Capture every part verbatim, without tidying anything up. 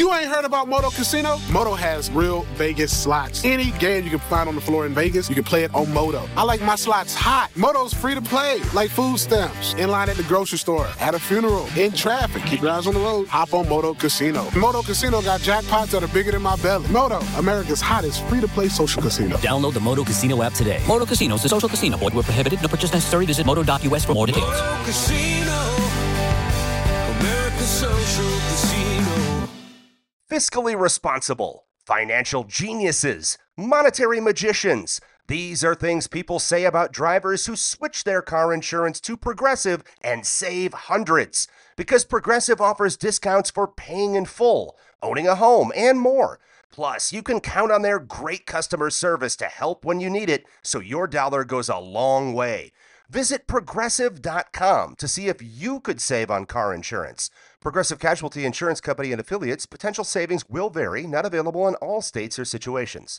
You ain't heard about Moto Casino? Moto has real Vegas slots. Any game you can find on the floor in Vegas, you can play it on Moto. I like my slots hot. Moto's free to play, like food stamps. In line at the grocery store, at a funeral, in traffic. Keep your eyes on the road. Hop on Moto Casino. Moto Casino got jackpots that are bigger than my belly. Moto, America's hottest free-to-play social casino. Download the Moto Casino app today. Moto Casino is a social casino. Void where prohibited. No purchase necessary. Visit moto dot u s for more details. Moto Casino. America's social casino. Fiscally responsible, financial geniuses, monetary magicians. These are things people say about drivers who switch their car insurance to Progressive and save hundreds. Because Progressive offers discounts for paying in full, owning a home, and more. Plus, you can count on their great customer service to help when you need it, so your dollar goes a long way. Visit progressive dot com to see if you could save on car insurance. Progressive Casualty Insurance Company and affiliates. Potential savings will vary. Not available in all states or situations.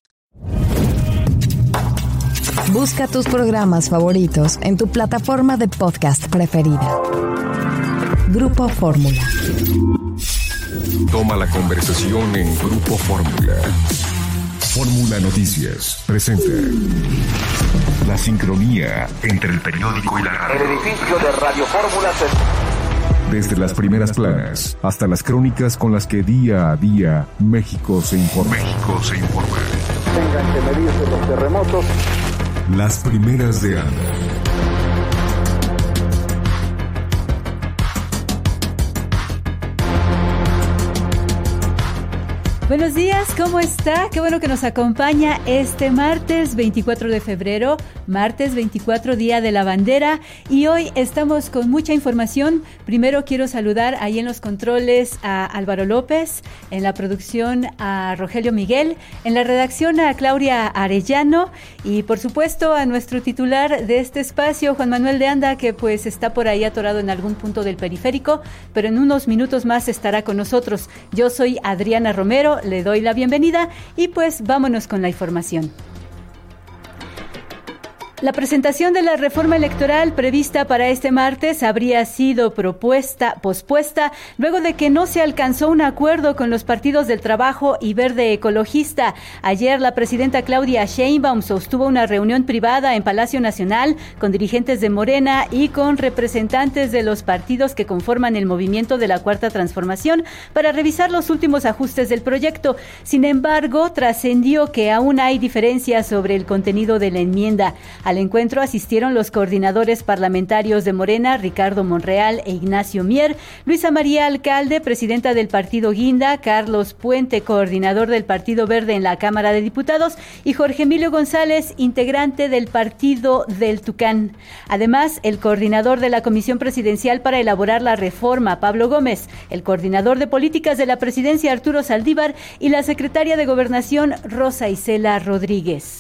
Busca tus programas favoritos en tu plataforma de podcast preferida. Grupo Fórmula. Toma la conversación en Grupo Fórmula. Fórmula Noticias presenta la sincronía entre el periódico y la radio. El edificio de Radio Fórmula se... Desde las primeras planas hasta las crónicas con las que día a día México se informa. México se informa. Tengan que medirse los terremotos. Las primeras de Anda. Buenos días, ¿cómo está? Qué bueno que nos acompaña este martes veinticuatro de febrero, martes veinticuatro, Día de la Bandera, y hoy estamos con mucha información. Primero quiero saludar ahí en los controles a Álvaro López, en la producción a Rogelio Miguel, en la redacción a Claudia Arellano y por supuesto a nuestro titular de este espacio, Juan Manuel de Anda, que pues está por ahí atorado en algún punto del periférico, pero en unos minutos más estará con nosotros. Yo soy Adriana Romero. Le doy la bienvenida y pues vámonos con la información. La presentación de la reforma electoral prevista para este martes habría sido propuesta, pospuesta, luego de que no se alcanzó un acuerdo con los partidos del Trabajo y Verde Ecologista. Ayer la presidenta Claudia Sheinbaum sostuvo una reunión privada en Palacio Nacional con dirigentes de Morena y con representantes de los partidos que conforman el movimiento de la Cuarta Transformación para revisar los últimos ajustes del proyecto. Sin embargo, trascendió que aún hay diferencias sobre el contenido de la enmienda. Al encuentro asistieron los coordinadores parlamentarios de Morena, Ricardo Monreal e Ignacio Mier, Luisa María Alcalde, presidenta del Partido Guinda, Carlos Puente, coordinador del Partido Verde en la Cámara de Diputados, y Jorge Emilio González, integrante del Partido del Tucán. Además, el coordinador de la Comisión Presidencial para elaborar la reforma, Pablo Gómez, el coordinador de políticas de la presidencia, Arturo Saldívar, y la secretaria de Gobernación, Rosa Isela Rodríguez.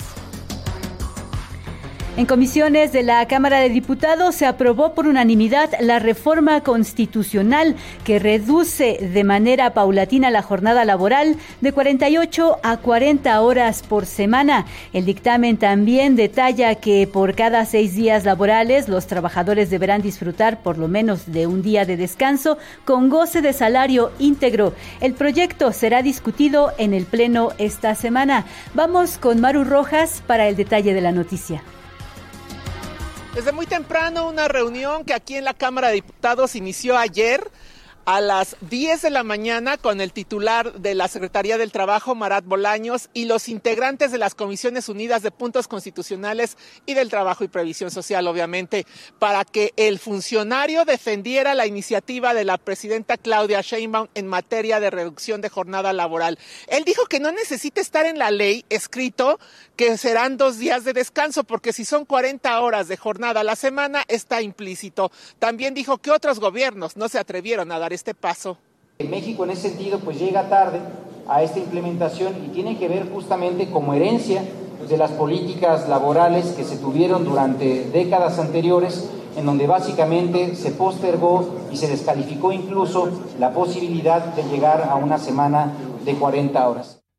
En comisiones de la Cámara de Diputados se aprobó por unanimidad la reforma constitucional que reduce de manera paulatina la jornada laboral de cuarenta y ocho a cuarenta horas por semana. El dictamen también detalla que por cada seis días laborales los trabajadores deberán disfrutar por lo menos de un día de descanso con goce de salario íntegro. El proyecto será discutido en el Pleno esta semana. Vamos con Maru Rojas para el detalle de la noticia. Desde muy temprano, una reunión que aquí en la Cámara de Diputados inició ayer a las diez de la mañana con el titular de la Secretaría del Trabajo, Marat Bolaños, y los integrantes de las Comisiones Unidas de Puntos Constitucionales y del Trabajo y Previsión Social, obviamente, para que el funcionario defendiera la iniciativa de la presidenta Claudia Sheinbaum en materia de reducción de jornada laboral. Él dijo que no necesita estar en la ley escrito que serán dos días de descanso, porque si son cuarenta horas de jornada a la semana, está implícito. También dijo que otros gobiernos no se atrevieron a dar este paso. México en ese sentido pues llega tarde a esta implementación y tiene que ver justamente como herencia pues, de las políticas laborales que se tuvieron durante décadas anteriores, en donde básicamente se postergó y se descalificó incluso la posibilidad de llegar a una semana de cuarenta horas.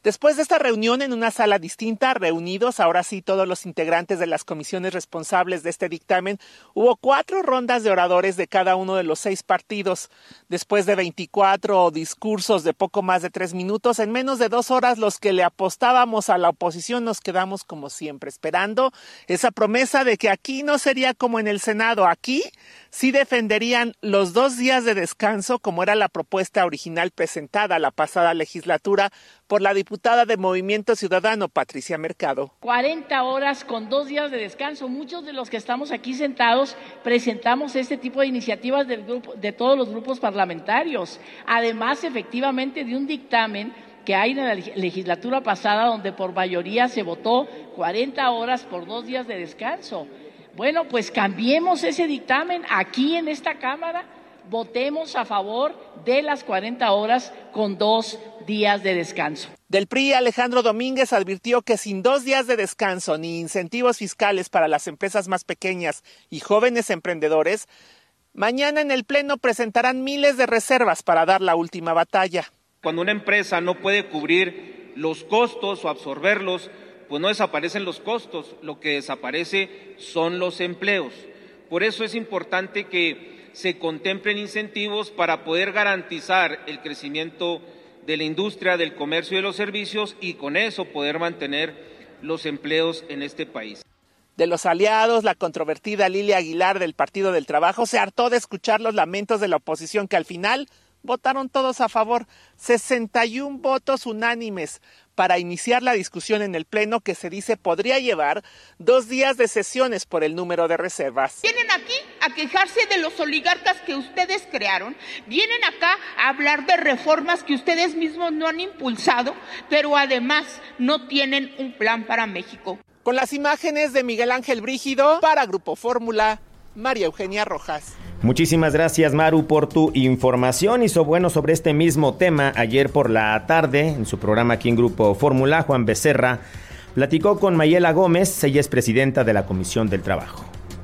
Después de esta reunión en una sala distinta, reunidos ahora sí todos los integrantes de las comisiones responsables de este dictamen, hubo cuatro rondas de oradores de cada uno de los seis partidos. Después de veinticuatro discursos de poco más de tres minutos, en menos de dos horas los que le apostábamos a la oposición nos quedamos como siempre, esperando esa promesa de que aquí no sería como en el Senado. Aquí sí defenderían los dos días de descanso, como era la propuesta original presentada la pasada legislatura por la diputada de Movimiento Ciudadano, Patricia Mercado. cuarenta horas con dos días de descanso. Muchos de los que estamos aquí sentados presentamos este tipo de iniciativas del grupo, de todos los grupos parlamentarios. Además, efectivamente, de un dictamen que hay en la legislatura pasada donde por mayoría se votó cuarenta horas por dos días de descanso. Bueno, pues cambiemos ese dictamen aquí en esta Cámara, votemos a favor de las cuarenta horas con dos días de descanso. Del P R I, Alejandro Domínguez advirtió que sin dos días de descanso ni incentivos fiscales para las empresas más pequeñas y jóvenes emprendedores, mañana en el Pleno presentarán miles de reservas para dar la última batalla. Cuando una empresa no puede cubrir los costos o absorberlos, pues no desaparecen los costos, lo que desaparece son los empleos. Por eso es importante que se contemplen incentivos para poder garantizar el crecimiento de la industria, del comercio y de los servicios y con eso poder mantener los empleos en este país. De los aliados, la controvertida Lilia Aguilar del Partido del Trabajo se hartó de escuchar los lamentos de la oposición que al final votaron todos a favor, sesenta y un votos unánimes para iniciar la discusión en el Pleno que se dice podría llevar dos días de sesiones por el número de reservas. Vienen aquí a quejarse de los oligarcas que ustedes crearon, vienen acá a hablar de reformas que ustedes mismos no han impulsado, pero además no tienen un plan para México. Con las imágenes de Miguel Ángel Brígido, para Grupo Fórmula, María Eugenia Rojas. Muchísimas gracias, Maru, por tu información. Hizo bueno sobre este mismo tema ayer por la tarde en su programa aquí en Grupo Fórmula. Juan Becerra platicó con Mayela Gómez, ella es presidenta de la Comisión del Trabajo.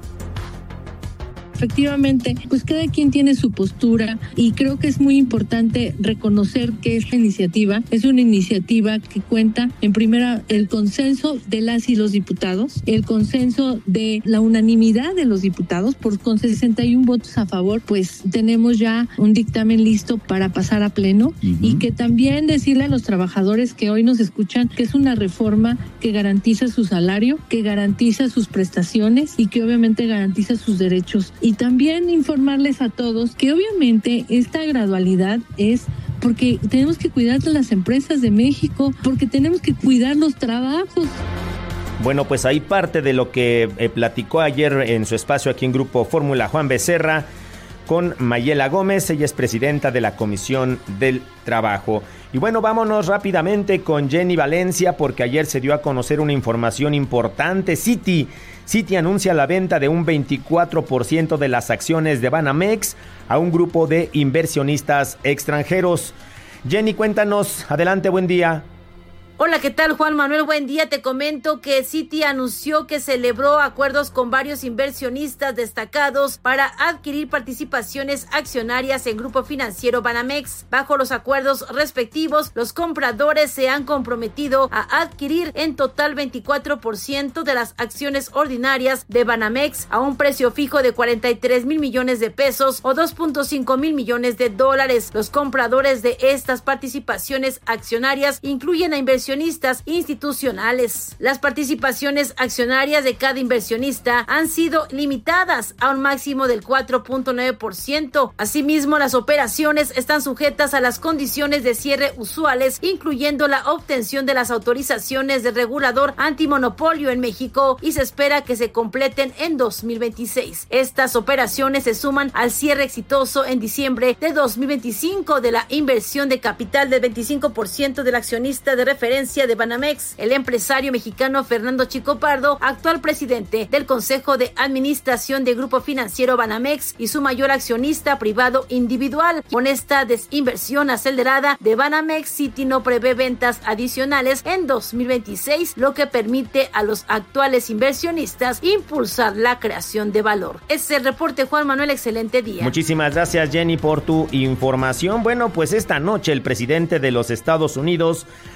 Efectivamente, pues cada quien tiene su postura y creo que es muy importante reconocer que esta iniciativa es una iniciativa que cuenta en primera el consenso de las y los diputados, el consenso de la unanimidad de los diputados, por con sesenta y un votos a favor, pues tenemos ya un dictamen listo para pasar a pleno. Uh-huh. Y que también decirle a los trabajadores que hoy nos escuchan que es una reforma que garantiza su salario, que garantiza sus prestaciones y que obviamente garantiza sus derechos. Y también informarles a todos que obviamente esta gradualidad es porque tenemos que cuidar de las empresas de México, porque tenemos que cuidar los trabajos. Bueno, pues ahí parte de lo que eh, platicó ayer en su espacio aquí en Grupo Fórmula Juan Becerra con Mayela Gómez, ella es presidenta de la Comisión del Trabajo. Y bueno, vámonos rápidamente con Jenny Valencia porque ayer se dio a conocer una información importante. Citi, Citi anuncia la venta de un veinticuatro por ciento de las acciones de Banamex a un grupo de inversionistas extranjeros. Jenny, cuéntanos, adelante, buen día. Hola, ¿qué tal, Juan Manuel? Buen día. Te comento que Citi anunció que celebró acuerdos con varios inversionistas destacados para adquirir participaciones accionarias en Grupo Financiero Banamex. Bajo los acuerdos respectivos, los compradores se han comprometido a adquirir en total veinticuatro por ciento de las acciones ordinarias de Banamex a un precio fijo de cuarenta y tres mil millones de pesos o dos punto cinco mil millones de dólares. Los compradores de estas participaciones accionarias incluyen a inversionistas institucionales. Las participaciones accionarias de cada inversionista han sido limitadas a un máximo del cuatro punto nueve por ciento. Asimismo, las operaciones están sujetas a las condiciones de cierre usuales, incluyendo la obtención de las autorizaciones del regulador antimonopolio en México, y se espera que se completen en dos mil veintiséis. Estas operaciones se suman al cierre exitoso en diciembre de dos mil veinticinco de la inversión de capital del veinticinco por ciento del accionista de referencia de Banamex, el empresario mexicano Fernando Chico Pardo, actual presidente del Consejo de Administración de Grupo Financiero Banamex y su mayor accionista privado individual. Con esta desinversión acelerada de Banamex, Citi no prevé ventas adicionales en dos mil veintiséis, lo que permite a los actuales inversionistas impulsar la creación de valor. Este es el reporte, Juan Manuel, excelente día. Muchísimas gracias, Jenny, por tu información. Bueno, pues esta noche el presidente de los Estados Unidos va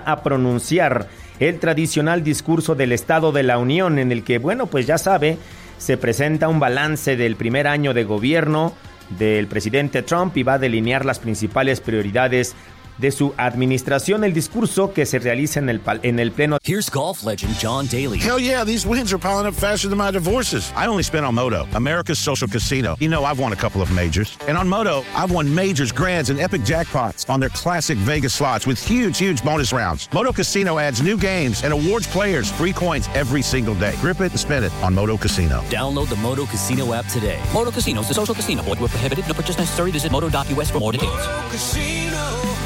a pronunciar el tradicional discurso del Estado de la Unión, en el que, bueno, pues ya sabe, se presenta un balance del primer año de gobierno del presidente Trump y va a delinear las principales prioridades de su administración. El discurso que se realiza en el, en el pleno. Here's golf legend John Daly. Hell yeah, these wins are piling up faster than my divorces. I only spent on Moto, America's social casino. You know, I've won a couple of majors. And on Moto, I've won majors, grands, and epic jackpots on their classic Vegas slots with huge, huge bonus rounds. Moto Casino adds new games and awards players free coins every single day. Grip it and spin it on Moto Casino. Download the Moto Casino app today. Moto Casino is the social casino. Void where prohibited. No purchase necessary. Visit moto dot u s for more details. Moto Casino,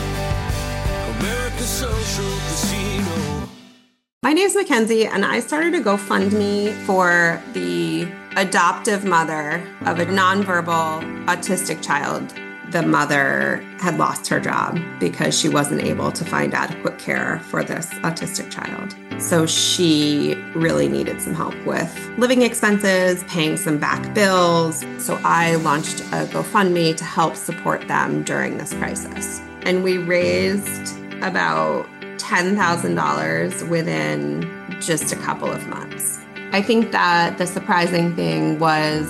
America's social casino. My name is Mackenzie, and I started a GoFundMe for the adoptive mother of a nonverbal autistic child. The mother had lost her job because she wasn't able to find adequate care for this autistic child. So she really needed some help with living expenses, paying some back bills. So I launched a GoFundMe to help support them during this crisis. And we raised about ten thousand dollars within just a couple of months. I think that the surprising thing was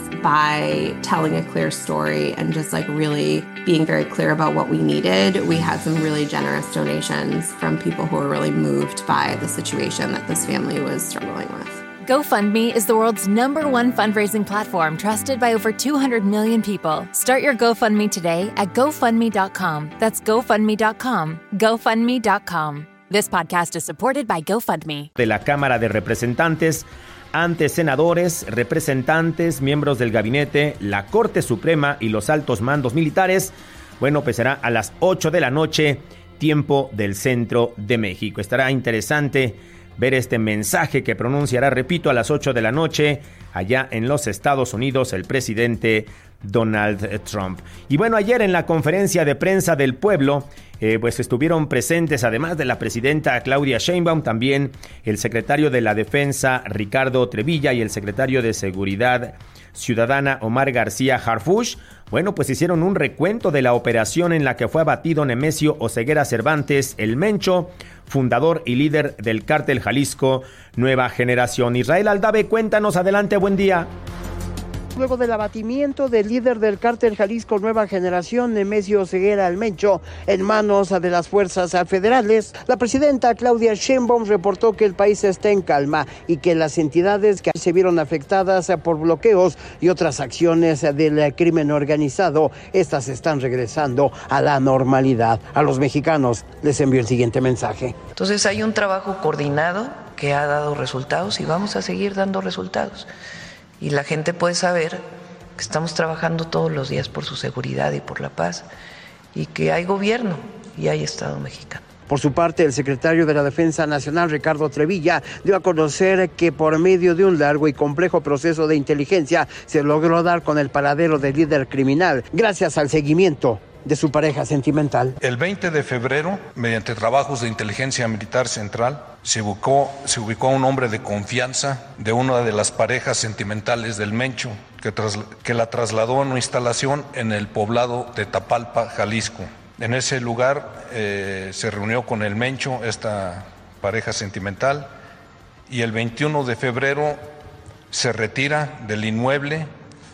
by telling a clear story and just like really being very clear about what we needed, we had some really generous donations from people who were really moved by the situation that this family was struggling with. GoFundMe is the world's number one fundraising platform trusted by over two hundred million people. Start your GoFundMe today at GoFundMe dot com. That's GoFundMe dot com. GoFundMe dot com. This podcast is supported by GoFundMe. De la Cámara de Representantes ante senadores, representantes, miembros del gabinete, la Corte Suprema y los altos mandos militares. Bueno, pues será a las ocho de la noche, tiempo del centro de México. Estará interesante ver este mensaje que pronunciará, repito, a las ocho de la noche, allá en los Estados Unidos, el presidente Donald Trump. Y bueno, ayer en la conferencia de prensa del pueblo, eh, pues estuvieron presentes, además de la presidenta Claudia Sheinbaum, también el secretario de la Defensa Ricardo Trevilla y el secretario de Seguridad Ciudadana Omar García Harfuch. Bueno, pues hicieron un recuento de la operación en la que fue abatido Nemesio Oseguera Cervantes, el Mencho, fundador y líder del cártel Jalisco Nueva Generación. Israel Aldave, cuéntanos, adelante, buen día. Luego del abatimiento del líder del cártel Jalisco Nueva Generación, Nemesio Oseguera el Mencho, en manos de las fuerzas federales, la presidenta Claudia Sheinbaum reportó que el país está en calma y que las entidades que se vieron afectadas por bloqueos y otras acciones del crimen organizado, estas están regresando a la normalidad. A los mexicanos les envió el siguiente mensaje. Entonces hay un trabajo coordinado que ha dado resultados y vamos a seguir dando resultados. Y la gente puede saber que estamos trabajando todos los días por su seguridad y por la paz, y que hay gobierno y hay Estado mexicano. Por su parte, el secretario de la Defensa Nacional, Ricardo Trevilla, dio a conocer que por medio de un largo y complejo proceso de inteligencia se logró dar con el paradero del líder criminal, gracias al seguimiento de su pareja sentimental. El veinte de febrero, mediante trabajos de inteligencia militar central, se ubicó, se ubicó a un hombre de confianza de una de las parejas sentimentales del Mencho, que, tras, que la trasladó a una instalación en el poblado de Tapalpa, Jalisco. En ese lugar eh, se reunió con el Mencho, esta pareja sentimental, y el veintiuno de febrero se retira del inmueble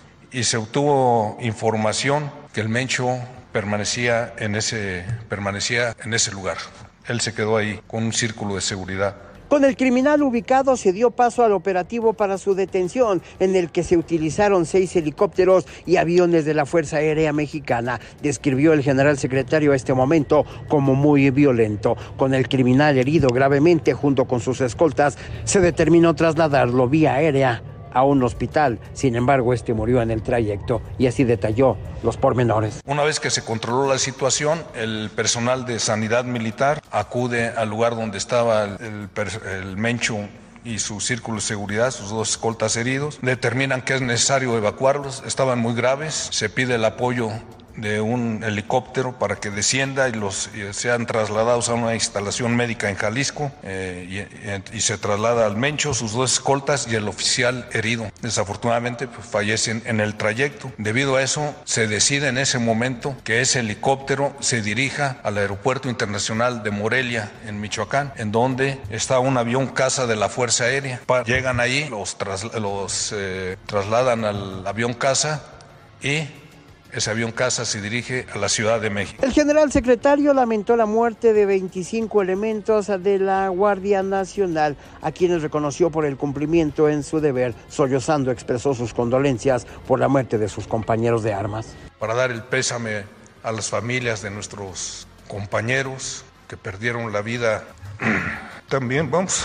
y se obtuvo información que el Mencho permanecía en ese, permanecía en ese lugar. Él se quedó ahí con un círculo de seguridad. Con el criminal ubicado se dio paso al operativo para su detención, en el que se utilizaron seis helicópteros y aviones de la Fuerza Aérea Mexicana. Describió el general secretario este momento como muy violento. Con el criminal herido gravemente junto con sus escoltas, se determinó trasladarlo vía aérea a un hospital. Sin embargo, este murió en el trayecto, y así detalló los pormenores. Una vez que se controló la situación, el personal de sanidad militar acude al lugar donde estaba el, el, el Mencho y su círculo de seguridad, sus dos escoltas heridos. Determinan que es necesario evacuarlos, estaban muy graves, se pide el apoyo de un helicóptero para que descienda y los y sean trasladados a una instalación médica en Jalisco eh, y, y se traslada al Mencho, sus dos escoltas y el oficial herido. Desafortunadamente pues, fallecen en el trayecto. Debido a eso se decide en ese momento que ese helicóptero se dirija al Aeropuerto Internacional de Morelia en Michoacán, en donde está un avión caza de la Fuerza Aérea. Llegan ahí, los, tras, los eh, trasladan al avión caza y ese avión caza se dirige a la Ciudad de México. El general secretario lamentó la muerte de veinticinco elementos de la Guardia Nacional, a quienes reconoció por el cumplimiento en su deber. Sollozando expresó sus condolencias por la muerte de sus compañeros de armas. Para dar el pésame a las familias de nuestros compañeros que perdieron la vida, también vamos,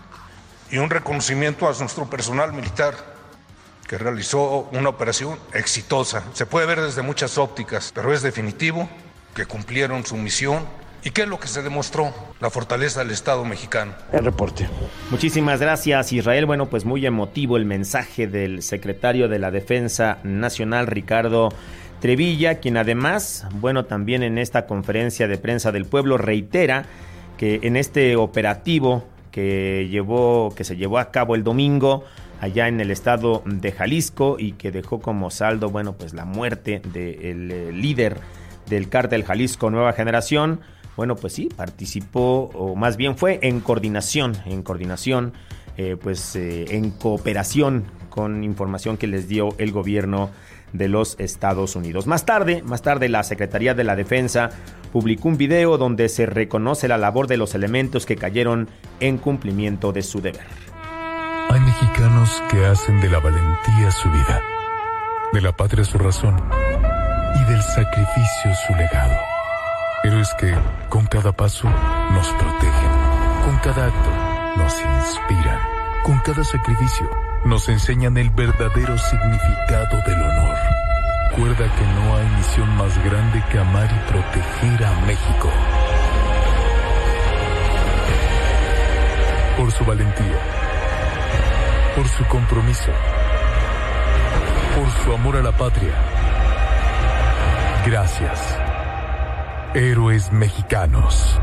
y un reconocimiento a nuestro personal militar que realizó una operación exitosa. Se puede ver desde muchas ópticas, pero es definitivo que cumplieron su misión. ¿Y qué es lo que se demostró? La fortaleza del Estado mexicano. El reporte. Muchísimas gracias, Israel. Bueno, pues muy emotivo el mensaje del secretario de la Defensa Nacional, Ricardo Trevilla, quien además, bueno, también en esta conferencia de prensa del pueblo reitera que en este operativo que llevó, que se llevó a cabo el domingo allá en el estado de Jalisco y que dejó como saldo, bueno, pues la muerte del eh, líder del cártel Jalisco Nueva Generación, bueno, pues sí, participó, o más bien fue en coordinación, en coordinación, eh, pues eh, en cooperación con información que les dio el gobierno de los Estados Unidos. Más tarde, más tarde la Secretaría de la Defensa publicó un video donde se reconoce la labor de los elementos que cayeron en cumplimiento de su deber. Hay mexicanos que hacen de la valentía su vida, de la patria su razón y del sacrificio su legado. Héroes que, con cada paso, nos protegen, con cada acto, nos inspiran, con cada sacrificio, nos enseñan el verdadero significado del honor. Recuerda que no hay misión más grande que amar y proteger a México. Por su valentía, por su compromiso, por su amor a la patria. Gracias, héroes mexicanos.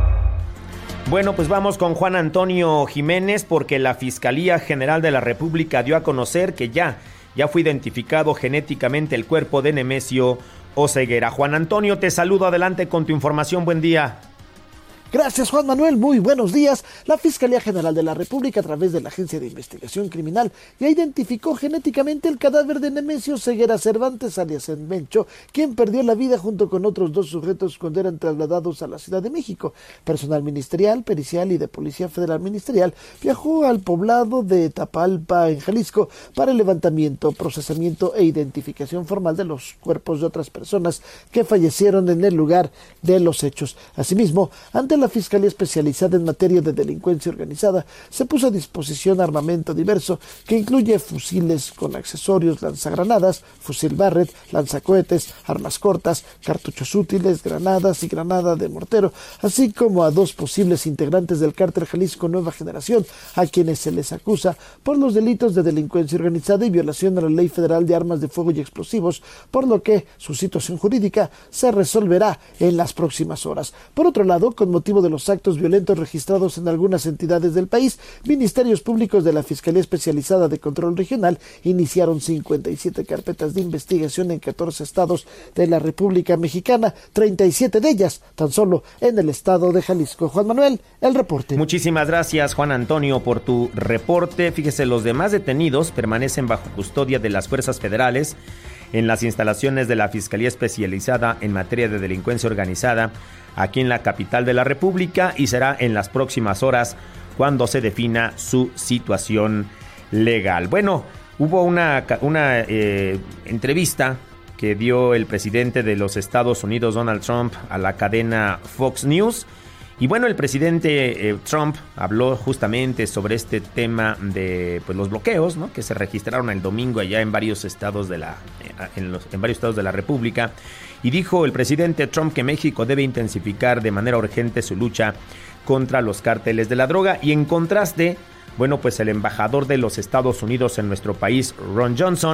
Bueno, pues vamos con Juan Antonio Jiménez, porque la Fiscalía General de la República dio a conocer que ya, ya fue identificado genéticamente el cuerpo de Nemesio Oseguera. Juan Antonio, te saludo, adelante con tu información, buen día. Gracias, Juan Manuel. Muy buenos días. La Fiscalía General de la República, a través de la Agencia de Investigación Criminal, ya identificó genéticamente el cadáver de Nemesio Oseguera Cervantes, alias El Mencho, quien perdió la vida junto con otros dos sujetos cuando eran trasladados a la Ciudad de México. Personal ministerial, pericial y de Policía Federal Ministerial viajó al poblado de Tapalpa, en Jalisco, para el levantamiento, procesamiento e identificación formal de los cuerpos de otras personas que fallecieron en el lugar de los hechos. Asimismo, ante la La Fiscalía Especializada en Materia de Delincuencia Organizada se puso a disposición armamento diverso que incluye fusiles con accesorios, lanzagranadas, fusil Barrett, lanzacohetes, armas cortas, cartuchos útiles, granadas y granada de mortero, así como a dos posibles integrantes del cártel Jalisco Nueva Generación, a quienes se les acusa por los delitos de delincuencia organizada y violación a la Ley Federal de Armas de Fuego y Explosivos, por lo que su situación jurídica se resolverá en las próximas horas. Por otro lado, con motivo de los actos violentos registrados en algunas entidades del país, ministerios públicos de la Fiscalía Especializada de Control Regional iniciaron cincuenta y siete carpetas de investigación en catorce estados de la República Mexicana, treinta y siete de ellas tan solo en el estado de Jalisco. Juan Manuel, el reporte. Muchísimas gracias, Juan Antonio, por tu reporte. Fíjese, los demás detenidos permanecen bajo custodia de las fuerzas federales en las instalaciones de la Fiscalía Especializada en Materia de Delincuencia Organizada aquí en la capital de la República, y será en las próximas horas cuando se defina su situación legal. Bueno, hubo una, una eh, entrevista que dio el presidente de los Estados Unidos, Donald Trump, a la cadena Fox News. Y bueno, el presidente eh, Trump habló justamente sobre este tema de pues, los bloqueos, ¿no?, que se registraron el domingo allá en varios estados de la eh, en, los, en varios estados de la República. Y dijo el presidente Trump que México debe intensificar de manera urgente su lucha contra los cárteles de la droga. Y en contraste, bueno, pues el embajador de los Estados Unidos en nuestro país, Ron Johnson,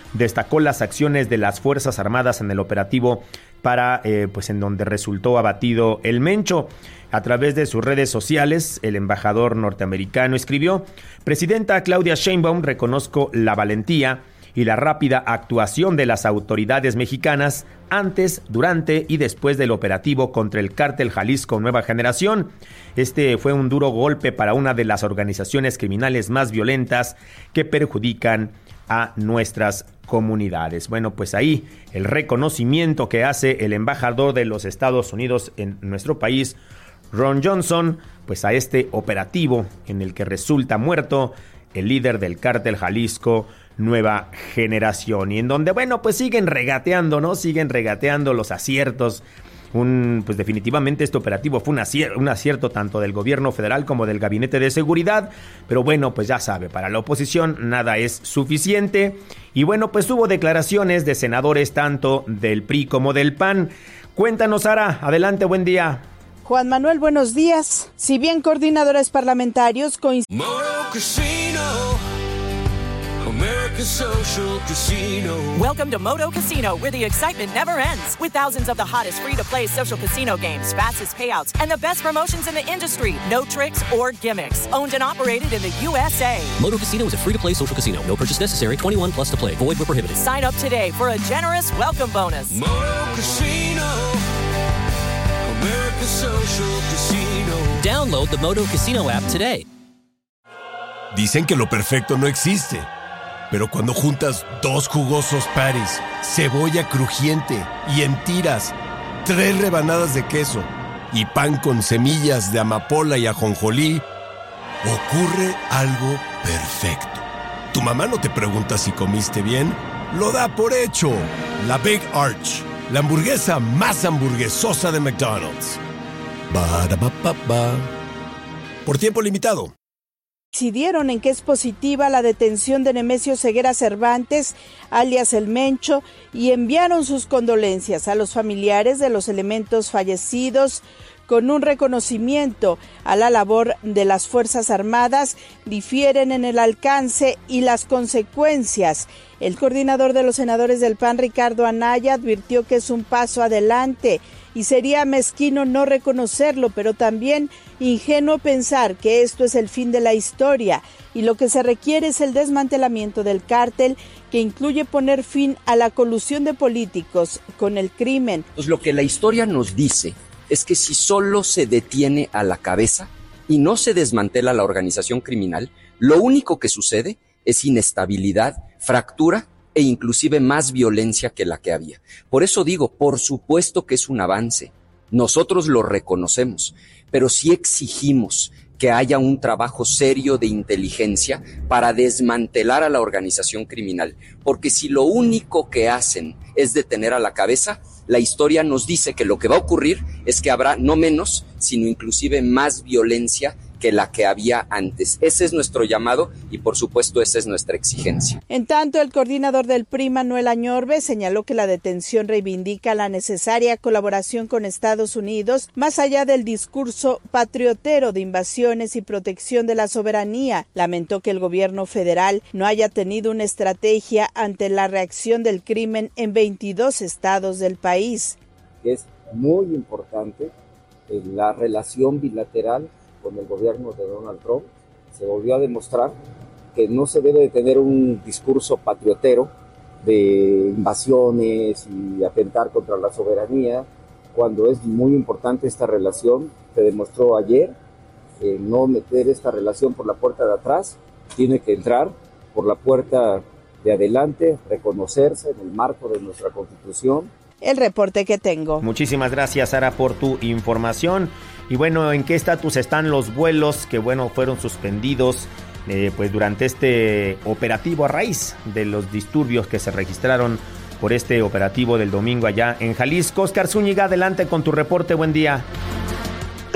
destacó las acciones de las Fuerzas Armadas en el operativo para, eh, pues en donde resultó abatido el Mencho. A través de sus redes sociales, el embajador norteamericano escribió: Presidenta Claudia Sheinbaum, reconozco la valentía y la rápida actuación de las autoridades mexicanas antes, durante y después del operativo contra el cártel Jalisco Nueva Generación. Este fue un duro golpe para una de las organizaciones criminales más violentas que perjudican a nuestras comunidades. Bueno, pues ahí el reconocimiento que hace el embajador de los Estados Unidos en nuestro país, Ron Johnson, pues a este operativo en el que resulta muerto el líder del cártel Jalisco Nueva Generación, y en donde, bueno, pues siguen regateando, ¿no? Siguen regateando los aciertos. Un, pues definitivamente este operativo fue un acierto, un acierto tanto del gobierno federal como del Gabinete de Seguridad, pero bueno, pues ya sabe, para la oposición nada es suficiente. Y bueno, pues hubo declaraciones de senadores tanto del P R I como del P A N. Cuéntanos, Sara, adelante, buen día. Juan Manuel, buenos días. Si bien coordinadores parlamentarios coinciden... America's Social Casino. Welcome to Moto Casino, where the excitement never ends. With thousands of the hottest free-to-play social casino games, fastest payouts, and the best promotions in the industry. No tricks or gimmicks. Owned and operated in the U S A. Moto Casino is a free-to-play social casino. No purchase necessary. twenty-one plus to play. Void where prohibited. Sign up today for a generous welcome bonus. Moto Casino. America's Social Casino. Download the Moto Casino app today. Dicen que lo perfecto no existe. Pero cuando juntas dos jugosos patties, cebolla crujiente y en tiras, tres rebanadas de queso y pan con semillas de amapola y ajonjolí, ocurre algo perfecto. Tu mamá no te pregunta si comiste bien, lo da por hecho. La Big Arch, la hamburguesa más hamburguesosa de McDonald's. Ba-da-ba-ba-ba. Por tiempo limitado. Coincidieron en que es positiva la detención de Nemesio Ceguera Cervantes, alias El Mencho, y enviaron sus condolencias a los familiares de los elementos fallecidos con un reconocimiento a la labor de las Fuerzas Armadas. Difieren en el alcance y las consecuencias. El coordinador de los senadores del P A N, Ricardo Anaya, advirtió que es un paso adelante y sería mezquino no reconocerlo, pero también ingenuo pensar que esto es el fin de la historia y lo que se requiere es el desmantelamiento del cártel, que incluye poner fin a la colusión de políticos con el crimen. Pues lo que la historia nos dice es que si solo se detiene a la cabeza y no se desmantela la organización criminal, lo único que sucede es inestabilidad, fractura e inclusive más violencia que la que había. Por eso digo, por supuesto que es un avance. Nosotros lo reconocemos, pero sí exigimos que haya un trabajo serio de inteligencia para desmantelar a la organización criminal. Porque si lo único que hacen es detener a la cabeza, la historia nos dice que lo que va a ocurrir es que habrá no menos, sino inclusive más violencia que la que había antes. Ese es nuestro llamado y por supuesto esa es nuestra exigencia. En tanto, el coordinador del P R I, Manuel Añorbe, señaló que la detención reivindica la necesaria colaboración con Estados Unidos, más allá del discurso patriotero de invasiones y protección de la soberanía. Lamentó que el gobierno federal no haya tenido una estrategia ante la reacción del crimen en veintidós estados del país. Es muy importante la relación bilateral con el gobierno de Donald Trump. Se volvió a demostrar que no se debe de tener un discurso patriotero de invasiones y atentar contra la soberanía, cuando es muy importante esta relación. Se demostró ayer, eh, no meter esta relación por la puerta de atrás, tiene que entrar por la puerta de adelante, reconocerse en el marco de nuestra Constitución. El reporte que tengo. Muchísimas gracias, Sara, por tu información. Y bueno, ¿en qué estatus están los vuelos que, bueno, fueron suspendidos eh, pues durante este operativo a raíz de los disturbios que se registraron por este operativo del domingo allá en Jalisco? Oscar Zúñiga, adelante con tu reporte, buen día.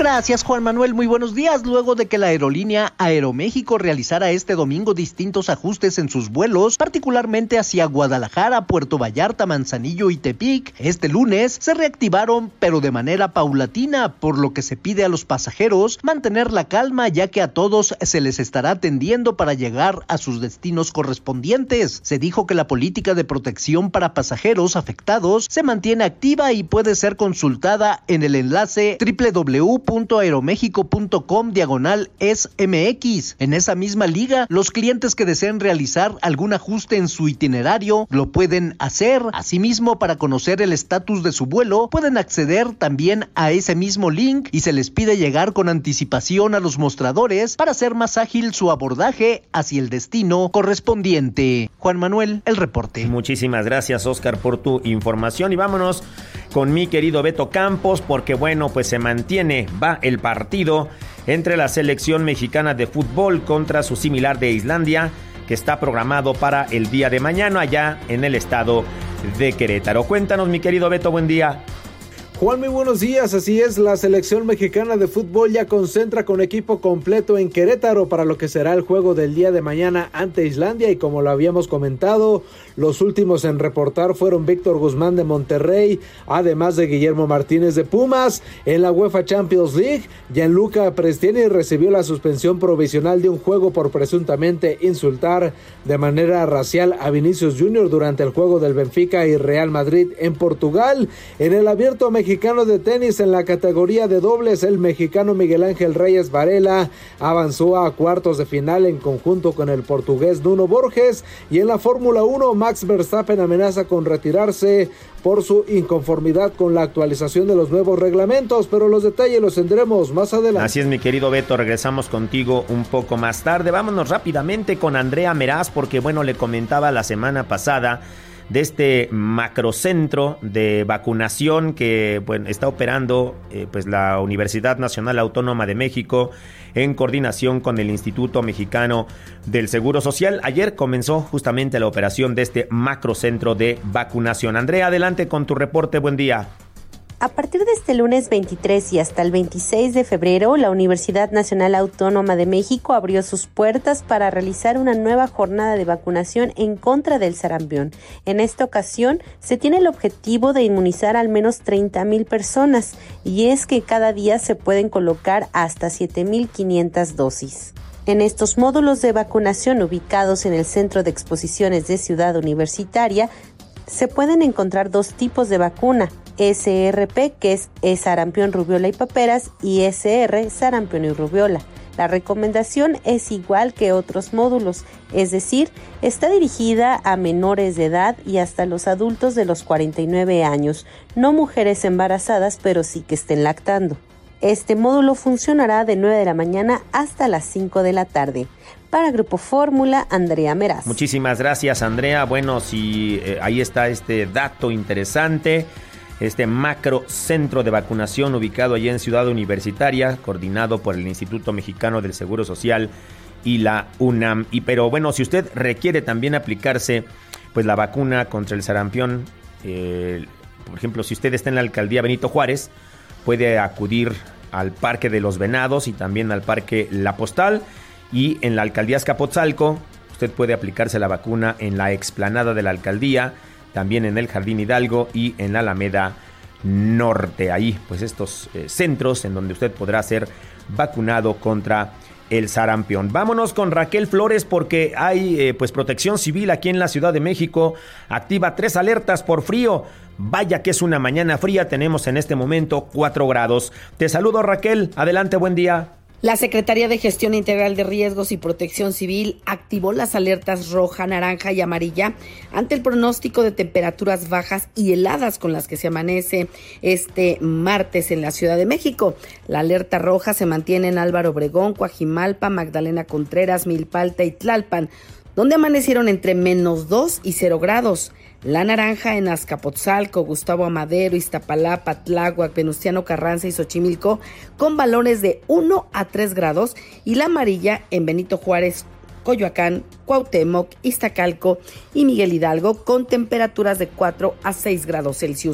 Gracias, Juan Manuel. Muy buenos días. Luego de que la aerolínea Aeroméxico realizara este domingo distintos ajustes en sus vuelos, particularmente hacia Guadalajara, Puerto Vallarta, Manzanillo y Tepic, este lunes se reactivaron, pero de manera paulatina, por lo que se pide a los pasajeros mantener la calma, ya que a todos se les estará atendiendo para llegar a sus destinos correspondientes. Se dijo que la política de protección para pasajeros afectados se mantiene activa y puede ser consultada en el enlace doble u doble u doble u punto aeroméxico punto com diagonal es eme equis. En esa misma liga, los clientes que deseen realizar algún ajuste en su itinerario lo pueden hacer. Asimismo, para conocer el estatus de su vuelo, pueden acceder también a ese mismo link y se les pide llegar con anticipación a los mostradores para hacer más ágil su abordaje hacia el destino correspondiente. Juan Manuel, el reporte. Muchísimas gracias, Oscar, por tu información, y vámonos con mi querido Beto Campos, porque bueno, pues se mantiene, va el partido entre la selección mexicana de fútbol contra su similar de Islandia, que está programado para el día de mañana allá en el estado de Querétaro. Cuéntanos, mi querido Beto, buen día. Juan, muy buenos días. Así es, la selección mexicana de fútbol ya concentra con equipo completo en Querétaro para lo que será el juego del día de mañana ante Islandia, y como lo habíamos comentado, los últimos en reportar fueron Víctor Guzmán de Monterrey, además de Guillermo Martínez de Pumas. En la UEFA Champions League, Gianluca Prestiani recibió la suspensión provisional de un juego por presuntamente insultar de manera racial a Vinicius Junior durante el juego del Benfica y Real Madrid en Portugal. En el abierto mexicano de tenis, en la categoría de dobles, el mexicano Miguel Ángel Reyes Varela avanzó a cuartos de final en conjunto con el portugués Nuno Borges. Y en la Fórmula uno, Max Verstappen amenaza con retirarse por su inconformidad con la actualización de los nuevos reglamentos, pero los detalles los tendremos más adelante. Así es, mi querido Beto, regresamos contigo un poco más tarde. Vámonos rápidamente con Andrea Meraz, porque bueno, le comentaba la semana pasada de este macrocentro de vacunación que bueno, está operando eh, pues la Universidad Nacional Autónoma de México en coordinación con el Instituto Mexicano del Seguro Social. Ayer comenzó justamente la operación de este macrocentro de vacunación. Andrea, adelante con tu reporte, buen día. A partir de este lunes veintitrés y hasta el veintiséis de febrero, la Universidad Nacional Autónoma de México abrió sus puertas para realizar una nueva jornada de vacunación en contra del sarampión. En esta ocasión, se tiene el objetivo de inmunizar al menos treinta mil personas, y es que cada día se pueden colocar hasta siete mil quinientas dosis. En estos módulos de vacunación ubicados en el Centro de Exposiciones de Ciudad Universitaria, se pueden encontrar dos tipos de vacuna: ese erre pe, que es, es sarampión, rubiola y paperas, y ese erre, sarampión y rubiola. La recomendación es igual que otros módulos, es decir, está dirigida a menores de edad y hasta los adultos de los cuarenta y nueve años, no mujeres embarazadas, pero sí que estén lactando. Este módulo funcionará de nueve de la mañana hasta las cinco de la tarde. Para Grupo Fórmula, Andrea Meraz. Muchísimas gracias, Andrea. Bueno, si eh, ahí está este dato interesante. Este macro centro de vacunación ubicado allí en Ciudad Universitaria, coordinado por el Instituto Mexicano del Seguro Social y la UNAM. Y pero bueno, si usted requiere también aplicarse pues la vacuna contra el sarampión, eh, por ejemplo, si usted está en la alcaldía Benito Juárez, puede acudir al Parque de los Venados y también al Parque La Postal. Y en la alcaldía Azcapotzalco, usted puede aplicarse la vacuna en la explanada de la alcaldía, también en el Jardín Hidalgo y en la Alameda Norte. Ahí, pues estos eh, centros en donde usted podrá ser vacunado contra el sarampión. Vámonos con Raquel Flores, porque hay eh, pues Protección Civil aquí en la Ciudad de México. Activa tres alertas por frío. Vaya que es una mañana fría. Tenemos en este momento cuatro grados. Te saludo, Raquel. Adelante, buen día. La Secretaría de Gestión Integral de Riesgos y Protección Civil activó las alertas roja, naranja y amarilla ante el pronóstico de temperaturas bajas y heladas con las que se amanece este martes en la Ciudad de México. La alerta roja se mantiene en Álvaro Obregón, Coajimalpa, Magdalena Contreras, Milpalta y Tlalpan, donde amanecieron entre menos dos y cero grados. La naranja en Azcapotzalco, Gustavo Amadero, Iztapalapa, Tláhuac, Venustiano Carranza y Xochimilco con valores de uno a tres grados, y la amarilla en Benito Juárez, Coyoacán, Cuauhtémoc, Iztacalco y Miguel Hidalgo con temperaturas de cuatro a seis grados Celsius.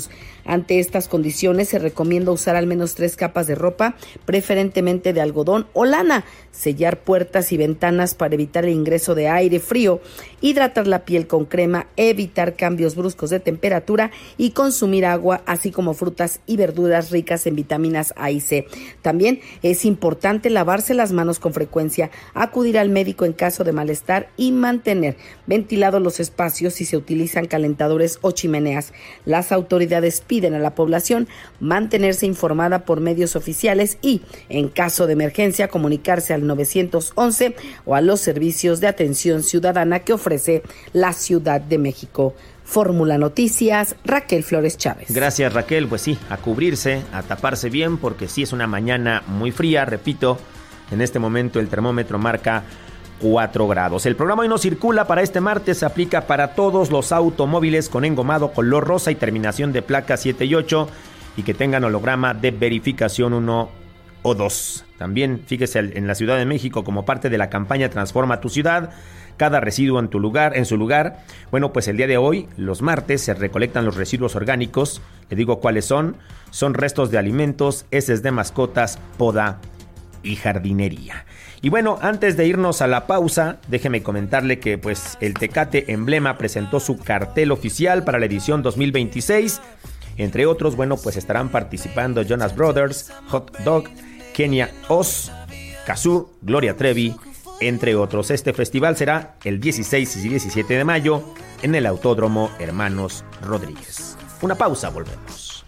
Ante estas condiciones se recomienda usar al menos tres capas de ropa, preferentemente de algodón o lana, sellar puertas y ventanas para evitar el ingreso de aire frío, hidratar la piel con crema, evitar cambios bruscos de temperatura y consumir agua, así como frutas y verduras ricas en vitaminas A y C. También es importante lavarse las manos con frecuencia, acudir al médico en caso de malestar y mantener ventilados los espacios si se utilizan calentadores o chimeneas. Las autoridades piden a la población mantenerse informada por medios oficiales y, en caso de emergencia, comunicarse al nueve once o a los servicios de atención ciudadana que ofrece la Ciudad de México. Fórmula Noticias, Raquel Flores Chávez. Gracias, Raquel. Pues sí, a cubrirse, a taparse bien, porque sí es una mañana muy fría. Repito, en este momento el termómetro marca cuatro grados. El programa hoy no circula para este martes, se aplica para todos los automóviles con engomado color rosa y terminación de placa siete y ocho y que tengan holograma de verificación uno o dos. También, fíjese, en la Ciudad de México, como parte de la campaña Transforma tu Ciudad, cada residuo en tu lugar, en su lugar. Bueno, pues el día de hoy, los martes, se recolectan los residuos orgánicos. Le digo cuáles son. Son restos de alimentos, heces de mascotas, poda y jardinería. Y bueno, antes de irnos a la pausa, déjeme comentarle que pues el Tecate Emblema presentó su cartel oficial para la edición dos mil veintiséis. Entre otros, bueno, pues estarán participando Jonas Brothers, Hot Dog, Kenia Oz, Kazoo, Gloria Trevi, entre otros. Este festival será el dieciséis y diecisiete de mayo en el Autódromo Hermanos Rodríguez. Una pausa, volvemos.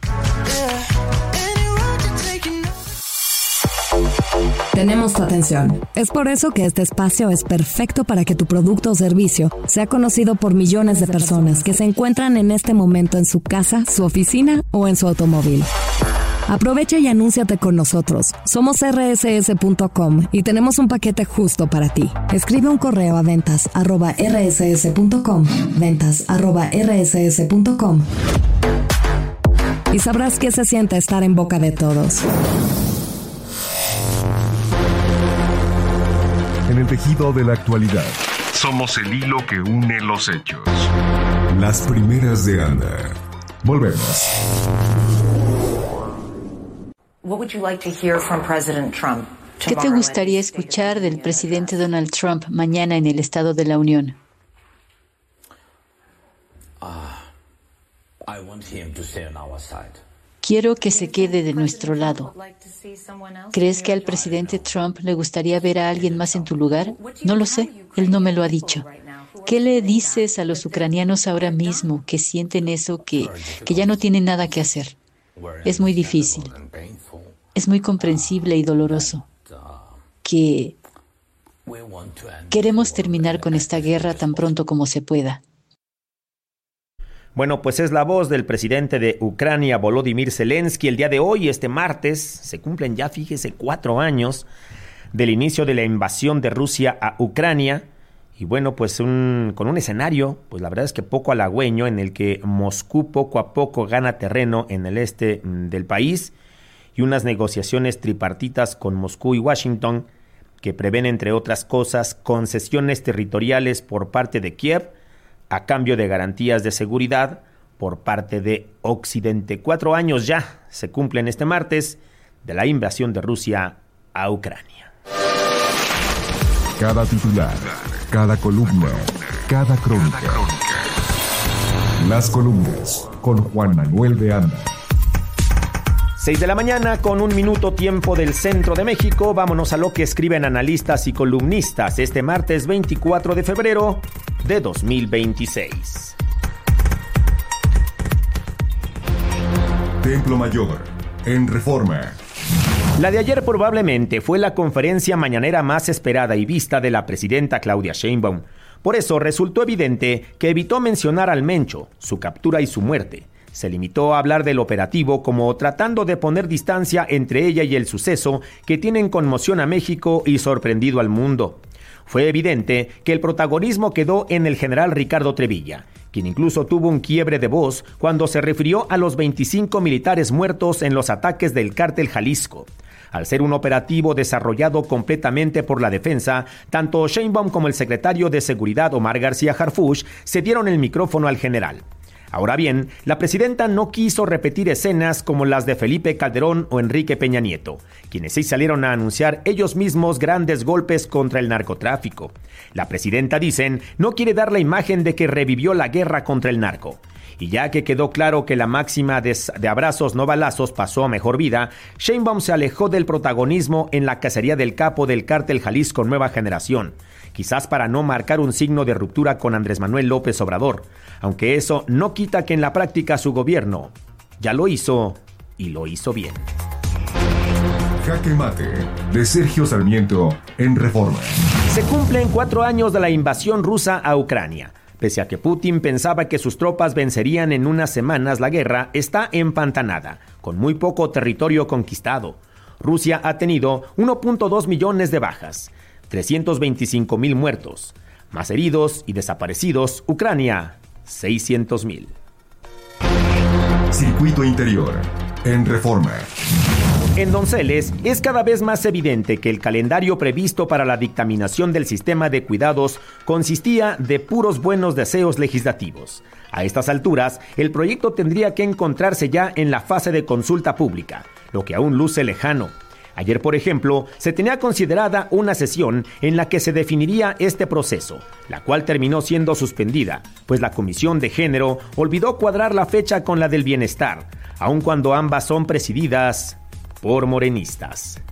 Tenemos tu atención. Es por eso que este espacio es perfecto para que tu producto o servicio sea conocido por millones de personas que se encuentran en este momento en su casa, su oficina o en su automóvil. Aprovecha y anúnciate con nosotros. Somos erre ese ese punto com y tenemos un paquete justo para ti. Escribe un correo a ventas arroba erre ese ese punto com, ventas arroba erre ese ese punto com y sabrás qué se siente estar en boca de todos. En el tejido de la actualidad, somos el hilo que une los hechos. Las primeras de Anda. Volvemos. ¿Qué te gustaría escuchar del presidente Donald Trump mañana en el Estado de la Unión? Quiero que se quede de nuestro lado. ¿Crees que al presidente Trump le gustaría ver a alguien más en tu lugar? No lo sé, él no me lo ha dicho. ¿Qué le dices a los ucranianos ahora mismo que sienten eso, que, que ya no tienen nada que hacer? Es muy difícil. Es muy comprensible y doloroso. Que queremos terminar con esta guerra tan pronto como se pueda. Bueno, pues es la voz del presidente de Ucrania, Volodymyr Zelensky. El día de hoy, este martes, se cumplen ya, fíjese, cuatro años del inicio de la invasión de Rusia a Ucrania. Y bueno, pues un, con un escenario, pues la verdad es que poco halagüeño, en el que Moscú poco a poco gana terreno en el este del país y unas negociaciones tripartitas con Moscú y Washington que prevén, entre otras cosas, concesiones territoriales por parte de Kiev a cambio de garantías de seguridad por parte de Occidente. Cuatro años ya se cumplen este martes de la invasión de Rusia a Ucrania. Cada titular, cada columna, cada crónica. Las columnas con Juan Manuel de Anda. Seis de la mañana con un minuto tiempo del centro de México. Vámonos a lo que escriben analistas y columnistas este martes veinticuatro de febrero de dos mil veintiséis. Templo Mayor, en Reforma. La de ayer probablemente fue la conferencia mañanera más esperada y vista de la presidenta Claudia Sheinbaum. Por eso resultó evidente que evitó mencionar al Mencho, su captura y su muerte. Se limitó a hablar del operativo como tratando de poner distancia entre ella y el suceso que tiene en conmoción a México y sorprendido al mundo. Fue evidente que el protagonismo quedó en el general Ricardo Trevilla, quien incluso tuvo un quiebre de voz cuando se refirió a los veinticinco militares muertos en los ataques del Cártel Jalisco. Al ser un operativo desarrollado completamente por la defensa, tanto Sheinbaum como el secretario de Seguridad Omar García Harfuch se dieron el micrófono al general. Ahora bien, la presidenta no quiso repetir escenas como las de Felipe Calderón o Enrique Peña Nieto, quienes sí salieron a anunciar ellos mismos grandes golpes contra el narcotráfico. La presidenta, dicen, no quiere dar la imagen de que revivió la guerra contra el narco. Y ya que quedó claro que la máxima de, de abrazos no balazos pasó a mejor vida, Sheinbaum se alejó del protagonismo en la cacería del capo del cártel Jalisco Nueva Generación, quizás para no marcar un signo de ruptura con Andrés Manuel López Obrador, aunque eso no quita que en la práctica su gobierno ya lo hizo y lo hizo bien. Jaque Mate, de Sergio Sarmiento, en Reforma. Se cumplen cuatro años de la invasión rusa a Ucrania. Pese a que Putin pensaba que sus tropas vencerían en unas semanas, la guerra está empantanada, con muy poco territorio conquistado. Rusia ha tenido uno punto dos millones de bajas, trescientos veinticinco mil muertos, más heridos y desaparecidos. Ucrania, seiscientos mil. Circuito Interior, en Reforma. En Donceles es cada vez más evidente que el calendario previsto para la dictaminación del sistema de cuidados consistía de puros buenos deseos legislativos. A estas alturas, el proyecto tendría que encontrarse ya en la fase de consulta pública, lo que aún luce lejano. Ayer, por ejemplo, se tenía considerada una sesión en la que se definiría este proceso, la cual terminó siendo suspendida, pues la Comisión de Género olvidó cuadrar la fecha con la del Bienestar, aun cuando ambas son presididas por morenistas.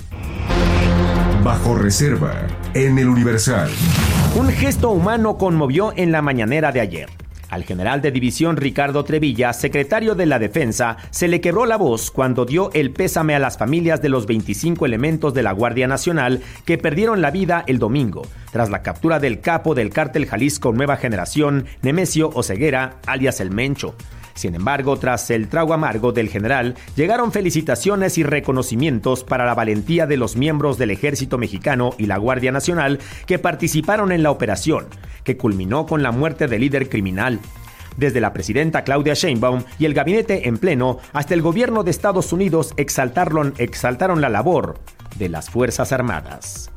Bajo reserva, en el Universal. Un gesto humano conmovió en la mañanera de ayer. Al general de división Ricardo Trevilla, secretario de la Defensa, se le quebró la voz cuando dio el pésame a las familias de los veinticinco elementos de la Guardia Nacional que perdieron la vida el domingo, tras la captura del capo del cártel Jalisco Nueva Generación, Nemesio Oseguera, alias El Mencho. Sin embargo, tras el trago amargo del general, llegaron felicitaciones y reconocimientos para la valentía de los miembros del Ejército Mexicano y la Guardia Nacional que participaron en la operación, que culminó con la muerte del líder criminal. Desde la presidenta Claudia Sheinbaum y el gabinete en pleno hasta el gobierno de Estados Unidos exaltaron, exaltaron la labor de las Fuerzas Armadas.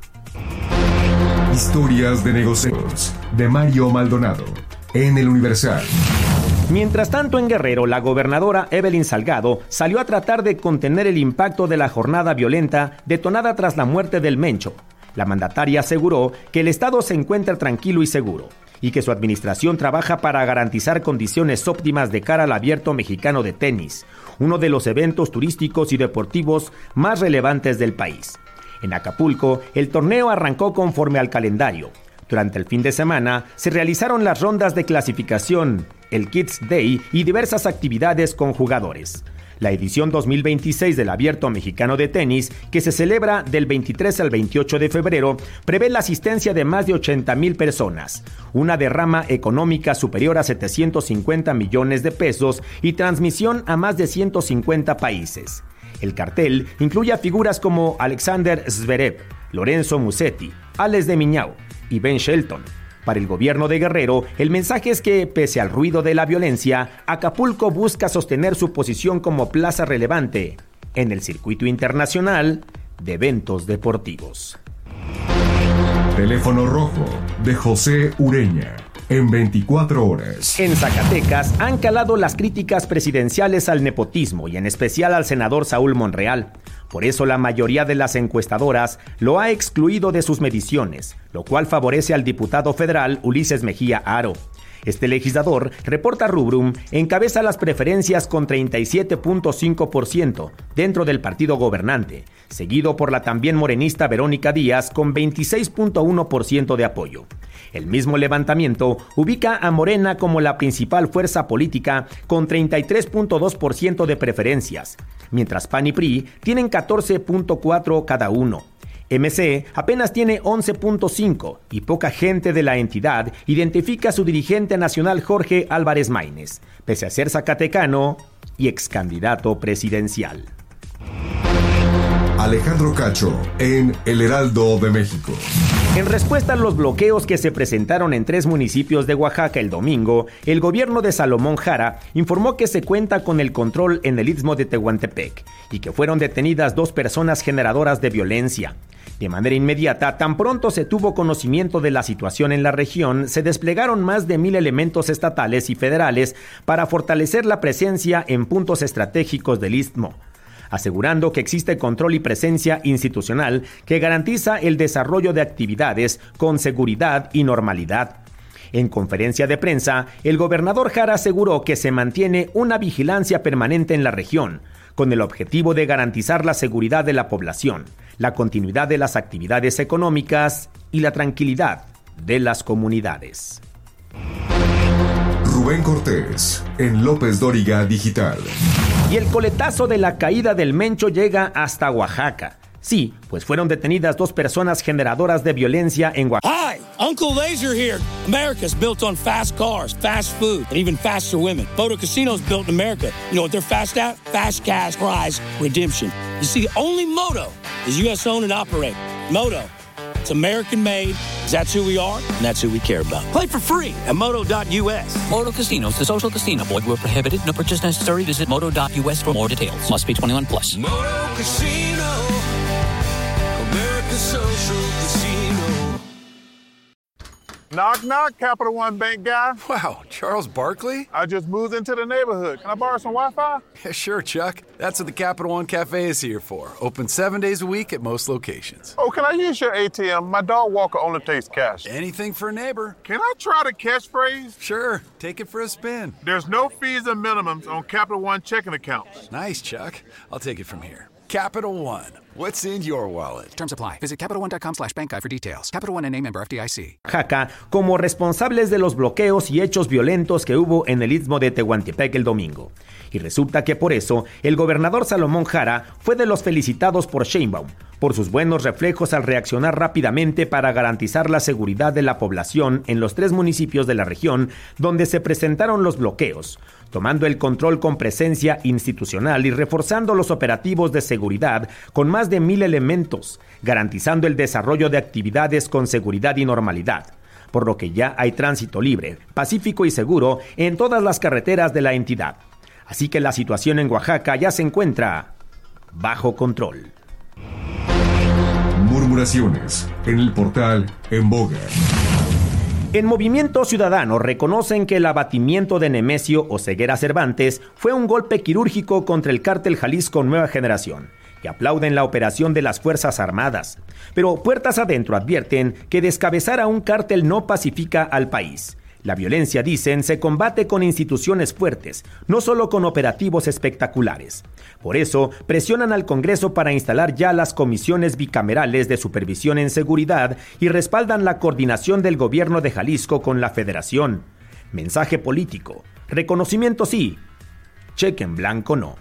Historias de negocios, de Mario Maldonado, en el Universal. Mientras tanto, en Guerrero, la gobernadora Evelyn Salgado salió a tratar de contener el impacto de la jornada violenta detonada tras la muerte del Mencho. La mandataria aseguró que el estado se encuentra tranquilo y seguro, y que su administración trabaja para garantizar condiciones óptimas de cara al Abierto Mexicano de Tenis, uno de los eventos turísticos y deportivos más relevantes del país. En Acapulco, el torneo arrancó conforme al calendario. Durante el fin de semana se realizaron las rondas de clasificación, el Kids Day y diversas actividades con jugadores. La edición dos mil veintiséis del Abierto Mexicano de Tenis, que se celebra del veintitrés al veintiocho de febrero, prevé la asistencia de más de ochenta mil personas, una derrama económica superior a setecientos cincuenta millones de pesos y transmisión a más de ciento cincuenta países. El cartel incluye a figuras como Alexander Zverev, Lorenzo Musetti, Alex de Miñao y Ben Shelton. Para el gobierno de Guerrero, el mensaje es que, pese al ruido de la violencia, Acapulco busca sostener su posición como plaza relevante en el circuito internacional de eventos deportivos. Teléfono rojo de José Ureña, en veinticuatro horas. En Zacatecas han calado las críticas presidenciales al nepotismo y en especial al senador Saúl Monreal. Por eso la mayoría de las encuestadoras lo ha excluido de sus mediciones, lo cual favorece al diputado federal Ulises Mejía Haro. Este legislador, reporta Rubrum, encabeza las preferencias con treinta y siete punto cinco por ciento dentro del partido gobernante, seguido por la también morenista Verónica Díaz con veintiséis punto uno por ciento de apoyo. El mismo levantamiento ubica a Morena como la principal fuerza política con treinta y tres punto dos por ciento de preferencias, mientras P A N y P R I tienen catorce punto cuatro cada uno. M C apenas tiene once punto cinco y poca gente de la entidad identifica a su dirigente nacional Jorge Álvarez Maínez, pese a ser zacatecano y ex candidato presidencial. Alejandro Cacho, en El Heraldo de México. En respuesta a los bloqueos que se presentaron en tres municipios de Oaxaca el domingo, el gobierno de Salomón Jara informó que se cuenta con el control en el istmo de Tehuantepec y que fueron detenidas dos personas generadoras de violencia. De manera inmediata, tan pronto se tuvo conocimiento de la situación en la región, se desplegaron más de mil elementos estatales y federales para fortalecer la presencia en puntos estratégicos del Istmo, asegurando que existe control y presencia institucional que garantiza el desarrollo de actividades con seguridad y normalidad. En conferencia de prensa, el gobernador Jara aseguró que se mantiene una vigilancia permanente en la región, con el objetivo de garantizar la seguridad de la población, la continuidad de las actividades económicas y la tranquilidad de las comunidades. Rubén Cortés, en López Dóriga Digital. Y el coletazo de la caída del Mencho llega hasta Oaxaca. Sí, pues fueron detenidas dos personas generadoras de violencia en Oaxaca. Hi, Uncle Laser here. America's built on fast cars, fast food, and even faster women. Moto Casino's built in America. You know what they're fast at? Fast cash prize redemption. You see, only Moto is U S owned and operated. Moto, it's American made. That's who we are, and that's who we care about. Play for free at moto dot U S. Moto Casinos, the social casino. Void where prohibited. No purchase necessary. Visit moto dot U S for more details. Must be twenty-one plus. Moto Casino, America's social casino. Knock, knock, Capital One Bank guy. Wow, Charles Barkley? I just moved into the neighborhood. Can I borrow some Wi-Fi? Yeah, sure, Chuck. That's what the Capital One Cafe is here for. Open seven days a week at most locations. Oh, can I use your A T M? My dog Walker only takes cash. Anything for a neighbor. Can I try the catchphrase? Sure, take it for a spin. There's no fees and minimums on Capital One checking accounts. Nice, Chuck. I'll take it from here. Capital One. What's in your wallet? Terms apply. Visit Capital One dot com slash bank guide for details. Capital One N A member F D I C. Oaxaca como responsables de los bloqueos y hechos violentos que hubo en el Istmo de Tehuantepec el domingo. Y resulta que por eso el gobernador Salomón Jara fue de los felicitados por Sheinbaum por sus buenos reflejos al reaccionar rápidamente para garantizar la seguridad de la población en los tres municipios de la región donde se presentaron los bloqueos, tomando el control con presencia institucional y reforzando los operativos de seguridad con más de mil elementos, garantizando el desarrollo de actividades con seguridad y normalidad, por lo que ya hay tránsito libre, pacífico y seguro en todas las carreteras de la entidad. Así que la situación en Oaxaca ya se encuentra bajo control. Murmuraciones en el portal En Boga. En Movimiento Ciudadano reconocen que el abatimiento de Nemesio Oseguera Cervantes fue un golpe quirúrgico contra el cártel Jalisco Nueva Generación y aplauden la operación de las Fuerzas Armadas. Pero puertas adentro advierten que descabezar a un cártel no pacifica al país. La violencia, dicen, se combate con instituciones fuertes, no solo con operativos espectaculares. Por eso, presionan al Congreso para instalar ya las comisiones bicamerales de supervisión en seguridad y respaldan la coordinación del gobierno de Jalisco con la Federación. Mensaje político. Reconocimiento sí. Cheque en blanco no.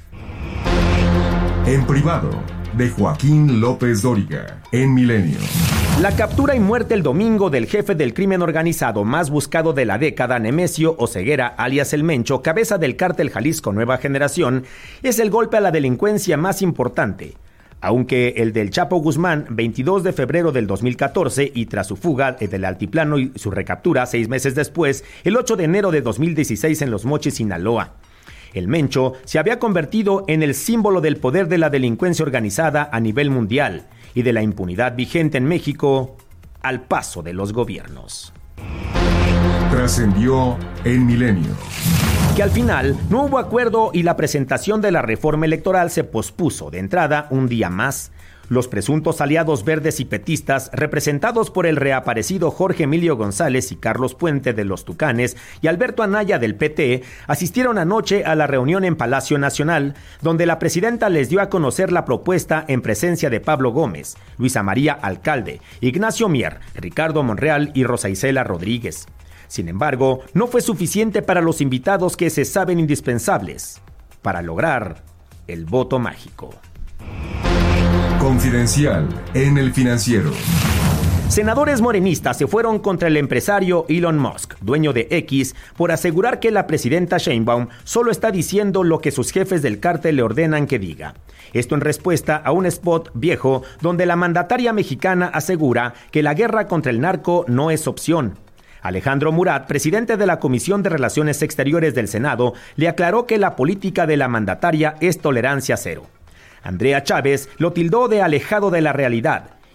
En privado, de Joaquín López Dóriga, en Milenio. La captura y muerte el domingo del jefe del crimen organizado más buscado de la década, Nemesio Oseguera, alias El Mencho, cabeza del cártel Jalisco Nueva Generación, es el golpe a la delincuencia más importante. Aunque el del Chapo Guzmán, veintidós de febrero del dos mil catorce, y tras su fuga del altiplano y su recaptura seis meses después, el ocho de enero de dos mil dieciséis en Los Mochis, Sinaloa. El Mencho se había convertido en el símbolo del poder de la delincuencia organizada a nivel mundial y de la impunidad vigente en México al paso de los gobiernos. Trascendió en Milenio. Que al final no hubo acuerdo y la presentación de la reforma electoral se pospuso de entrada un día más. Los presuntos aliados verdes y petistas, representados por el reaparecido Jorge Emilio González y Carlos Puente de los Tucanes y Alberto Anaya del P T, asistieron anoche a la reunión en Palacio Nacional, donde la presidenta les dio a conocer la propuesta en presencia de Pablo Gómez, Luisa María Alcalde, Ignacio Mier, Ricardo Monreal y Rosa Isela Rodríguez. Sin embargo, no fue suficiente para los invitados que se saben indispensables para lograr el voto mágico. Confidencial en El Financiero. Senadores morenistas se fueron contra el empresario Elon Musk, dueño de X, por asegurar que la presidenta Sheinbaum solo está diciendo lo que sus jefes del cártel le ordenan que diga. Esto en respuesta a un spot viejo donde la mandataria mexicana asegura que la guerra contra el narco no es opción. Alejandro Murat, presidente de la Comisión de Relaciones Exteriores del Senado, le aclaró que la política de la mandataria es tolerancia cero. Andrea Chávez lo tildó de alejado de la realidad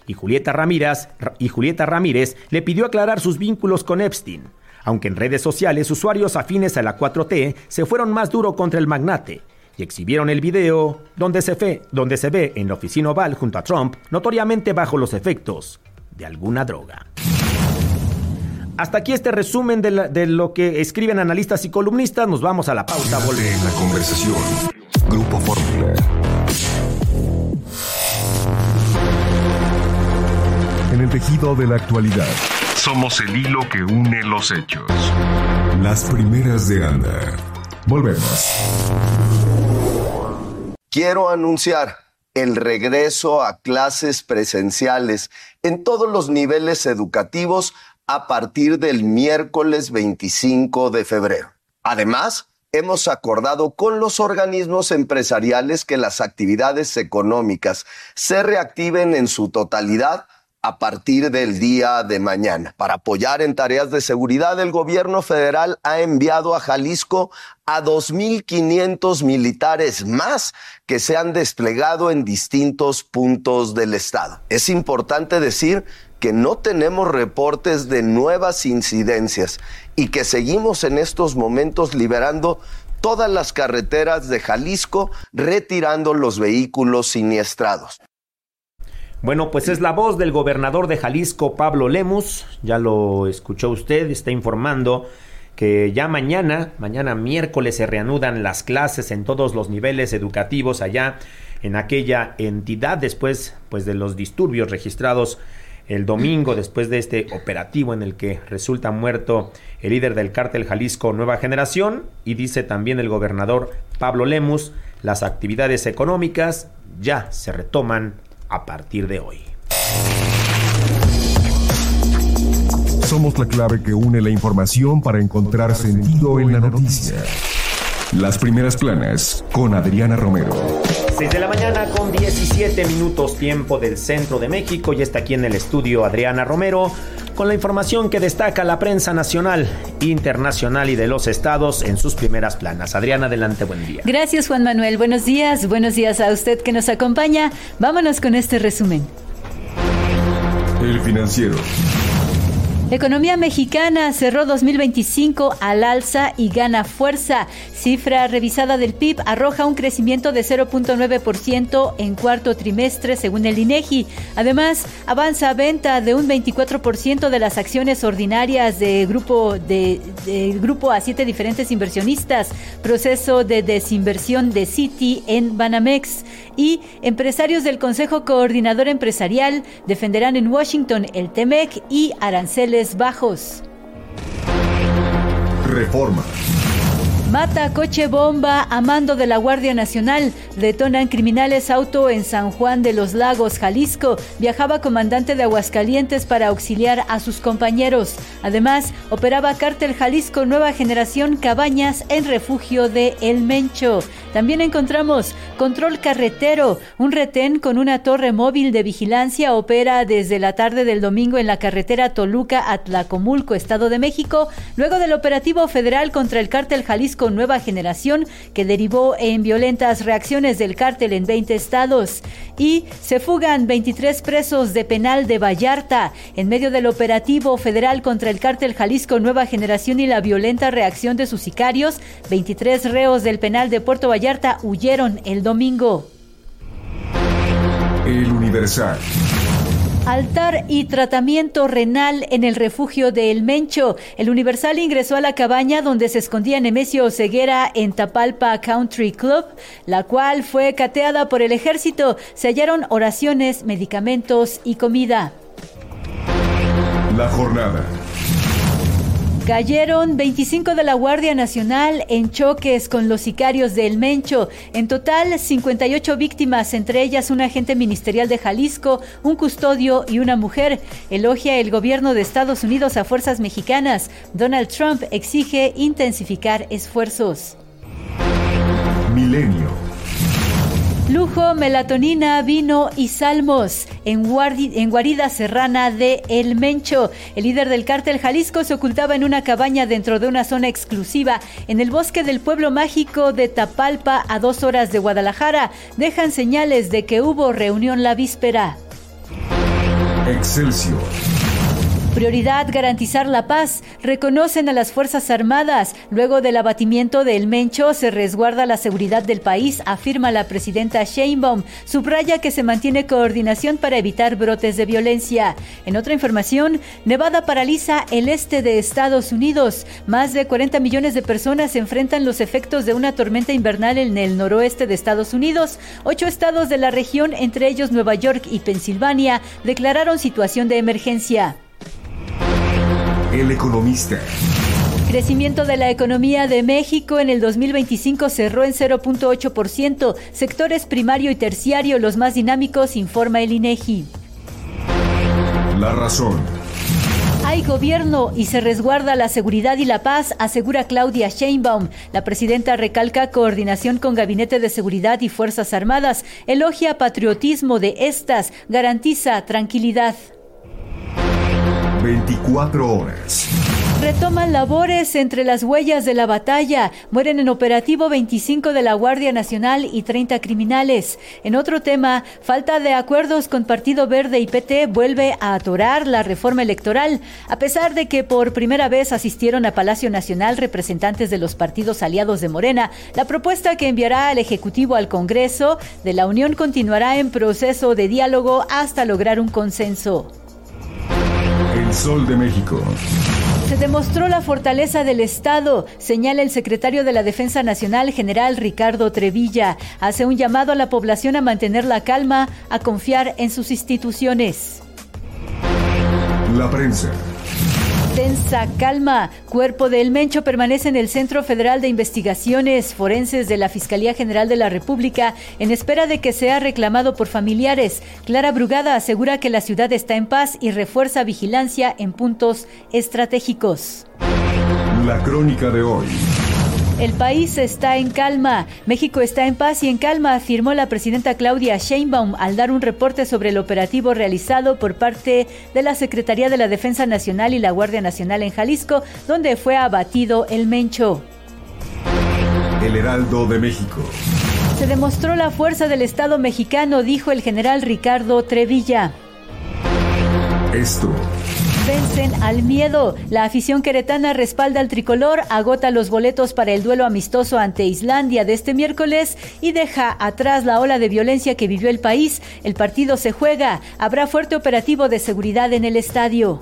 y Julieta Ramírez, y Julieta Ramírez le pidió aclarar sus vínculos con Epstein. Aunque en redes sociales usuarios afines a la cuatro T se fueron más duro contra el magnate y exhibieron el video donde se, fe, donde se ve en la oficina oval junto a Trump, notoriamente bajo los efectos de alguna droga. Hasta aquí este resumen de, la, de lo que escriben analistas y columnistas. Nos vamos a la pausa. Volvemos en la conversación. Grupo Fórmula. En el tejido de la actualidad. Somos el hilo que une los hechos. Las primeras de Anda. Volvemos. Quiero anunciar el regreso a clases presenciales en todos los niveles educativos a partir del miércoles veinticinco de febrero. Además, hemos acordado con los organismos empresariales que las actividades económicas se reactiven en su totalidad a partir del día de mañana. Para apoyar en tareas de seguridad, el gobierno federal ha enviado a Jalisco a dos mil quinientos militares más que se han desplegado en distintos puntos del estado. Es importante decir que no tenemos reportes de nuevas incidencias y que seguimos en estos momentos liberando todas las carreteras de Jalisco, retirando los vehículos siniestrados. Bueno, pues es la voz del gobernador de Jalisco, Pablo Lemus. Ya lo escuchó usted, está informando que ya mañana, mañana miércoles, se reanudan las clases en todos los niveles educativos allá en aquella entidad después pues de los disturbios registrados el domingo después de este operativo en el que resulta muerto el líder del cártel Jalisco Nueva Generación. Y dice también el gobernador Pablo Lemus, las actividades económicas ya se retoman a partir de hoy. Somos la clave que une la información para encontrar sentido en la noticia. Las primeras planas con Adriana Romero. seis de la mañana con diecisiete minutos tiempo del centro de México. Y está aquí en el estudio Adriana Romero con la información que destaca la prensa nacional, internacional y de los estados en sus primeras planas. Adriana, adelante, buen día. Gracias, Juan Manuel. Buenos días. Buenos días a usted que nos acompaña. Vámonos con este resumen. El Financiero. La economía mexicana cerró dos mil veinticinco al alza y gana fuerza. Cifra revisada del P I B arroja un crecimiento de cero punto nueve por ciento en cuarto trimestre según el INEGI. Además, avanza venta de un veinticuatro por ciento de las acciones ordinarias de grupo, de, de grupo a siete diferentes inversionistas. Proceso de desinversión de Citi en Banamex. Y empresarios del Consejo Coordinador Empresarial defenderán en Washington el TEMEC y aranceles bajos. Reforma. Mata coche bomba a mando de la Guardia Nacional. Detonan criminales auto en San Juan de los Lagos, Jalisco. Viajaba comandante de Aguascalientes para auxiliar a sus compañeros. Además, operaba cártel Jalisco Nueva Generación Cabañas en refugio de El Mencho. También encontramos control carretero. Un retén con una torre móvil de vigilancia opera desde la tarde del domingo en la carretera Toluca-Atlacomulco, Estado de México, luego del operativo federal contra el cártel Jalisco con Nueva Generación, que derivó en violentas reacciones del cártel en veinte estados. Y se fugan veintitrés presos de penal de Vallarta. En medio del operativo federal contra el cártel Jalisco Nueva Generación y la violenta reacción de sus sicarios, veintitrés reos del penal de Puerto Vallarta huyeron el domingo. El Universal. Altar y tratamiento renal en el refugio de El Mencho. El Universal ingresó a la cabaña donde se escondía Nemesio Oseguera en Tapalpa Country Club, la cual fue cateada por el ejército. Se hallaron oraciones, medicamentos y comida. La jornada. Cayeron veinticinco de la Guardia Nacional en choques con los sicarios de El Mencho. En total, cincuenta y ocho víctimas, entre ellas un agente ministerial de Jalisco, un custodio y una mujer. Elogia el gobierno de Estados Unidos a fuerzas mexicanas. Donald Trump exige intensificar esfuerzos. Milenio. Lujo, melatonina, vino y salmos en, guardi- en guarida serrana de El Mencho. El líder del cártel Jalisco se ocultaba en una cabaña dentro de una zona exclusiva en el bosque del pueblo mágico de Tapalpa, a dos horas de Guadalajara. Dejan señales de que hubo reunión la víspera. Excelsior. Prioridad, garantizar la paz. Reconocen a las Fuerzas Armadas. Luego del abatimiento de El Mencho, se resguarda la seguridad del país, afirma la presidenta Sheinbaum. Subraya que se mantiene coordinación para evitar brotes de violencia. En otra información, Nevada paraliza el este de Estados Unidos. Más de cuarenta millones de personas enfrentan los efectos de una tormenta invernal en el noroeste de Estados Unidos. Ocho estados de la región, entre ellos Nueva York y Pensilvania, declararon situación de emergencia. El Economista. Crecimiento de la economía de México en el dos mil veinticinco cerró en cero punto ocho por ciento. Sectores primario y terciario los más dinámicos, informa el INEGI. La Razón. Hay gobierno y se resguarda la seguridad y la paz, asegura Claudia Sheinbaum. La presidenta recalca coordinación con Gabinete de Seguridad y Fuerzas Armadas. Elogia patriotismo de estas, garantiza tranquilidad. veinticuatro horas. Retoman labores entre las huellas de la batalla. Mueren en operativo veinticinco de la Guardia Nacional y treinta criminales. En otro tema, falta de acuerdos con Partido Verde y P T vuelve a atorar la reforma electoral. A pesar de que por primera vez asistieron a Palacio Nacional representantes de los partidos aliados de Morena, la propuesta que enviará el Ejecutivo al Congreso de la Unión continuará en proceso de diálogo hasta lograr un consenso. El Sol de México. Se demostró la fortaleza del Estado, señala el secretario de la Defensa Nacional, general Ricardo Trevilla. Hace un llamado a la población a mantener la calma, a confiar en sus instituciones. La Prensa. Tensa calma. Cuerpo de El Mencho permanece en el Centro Federal de Investigaciones Forenses de la Fiscalía General de la República en espera de que sea reclamado por familiares. Clara Brugada asegura que la ciudad está en paz y refuerza vigilancia en puntos estratégicos. La crónica de hoy. El país está en calma. México está en paz y en calma, afirmó la presidenta Claudia Sheinbaum al dar un reporte sobre el operativo realizado por parte de la Secretaría de la Defensa Nacional y la Guardia Nacional en Jalisco, donde fue abatido El Mencho. El Heraldo de México. Se demostró la fuerza del Estado mexicano, dijo el general Ricardo Trevilla. Esto. Vencen al miedo. La afición queretana respalda al tricolor, agota los boletos para el duelo amistoso ante Islandia de este miércoles y deja atrás la ola de violencia que vivió el país. El partido se juega. Habrá fuerte operativo de seguridad en el estadio.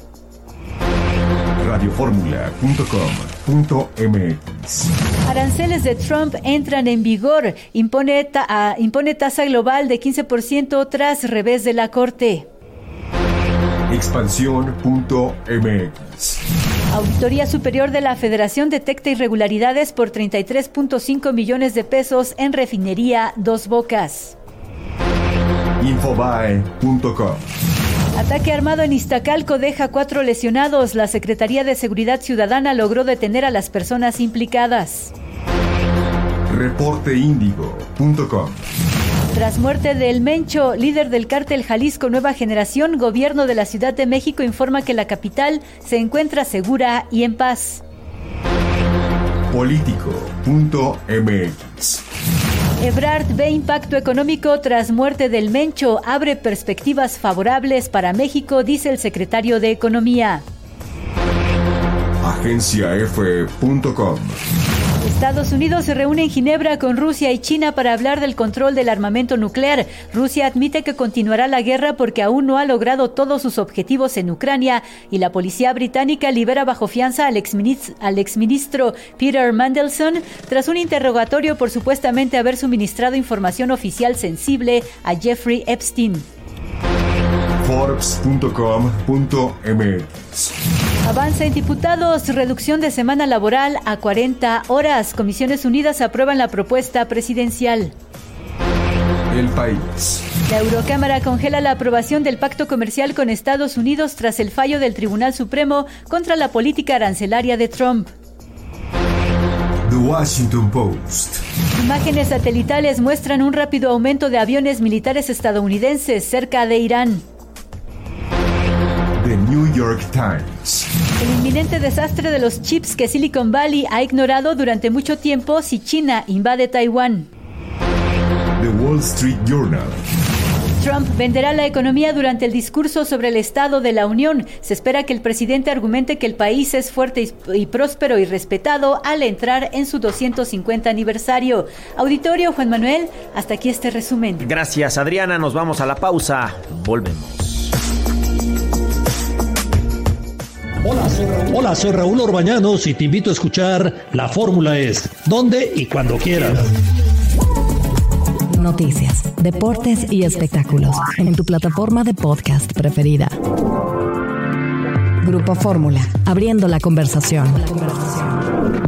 radioformula punto com punto m x. Aranceles de Trump entran en vigor. Impone, ta- uh, impone tasa global de quince por ciento tras revés de la Corte. Expansión punto m x. Auditoría Superior de la Federación detecta irregularidades por treinta y tres punto cinco millones de pesos en refinería Dos Bocas. Infobae punto com. Ataque armado en Iztacalco deja cuatro lesionados. La Secretaría de Seguridad Ciudadana logró detener a las personas implicadas. reporte índigo punto com. Tras muerte de El Mencho, líder del cártel Jalisco Nueva Generación, gobierno de la Ciudad de México informa que la capital se encuentra segura y en paz. político punto m x. Ebrard ve impacto económico tras muerte del Mencho, abre perspectivas favorables para México, dice el secretario de Economía. agencia efe punto com. Estados Unidos se reúne en Ginebra con Rusia y China para hablar del control del armamento nuclear. Rusia admite que continuará la guerra porque aún no ha logrado todos sus objetivos en Ucrania y la policía británica libera bajo fianza al exministro, al exministro Peter Mandelson tras un interrogatorio por supuestamente haber suministrado información oficial sensible a Jeffrey Epstein. forbes punto com punto m x. Avanza en diputados, reducción de semana laboral a cuarenta horas. Comisiones Unidas aprueban la propuesta presidencial. El País. La Eurocámara congela la aprobación del pacto comercial con Estados Unidos tras el fallo del Tribunal Supremo contra la política arancelaria de Trump. The Washington Post. Imágenes satelitales muestran un rápido aumento de aviones militares estadounidenses cerca de Irán. The New York Times. El inminente desastre de los chips que Silicon Valley ha ignorado durante mucho tiempo si China invade Taiwán. The Wall Street Journal. Trump venderá la economía durante el discurso sobre el Estado de la Unión. Se espera que el presidente argumente que el país es fuerte y, y próspero y respetado al entrar en su doscientos cincuenta aniversario. Auditorio, Juan Manuel, hasta aquí este resumen. Gracias, Adriana. Nos vamos a la pausa. Volvemos. Hola, soy Raúl. Hola, soy Raúl Orbañanos y te invito a escuchar La Fórmula Es, donde y cuando quieras. Noticias, deportes y espectáculos en tu plataforma de podcast preferida. Grupo Fórmula, abriendo la conversación. La conversación.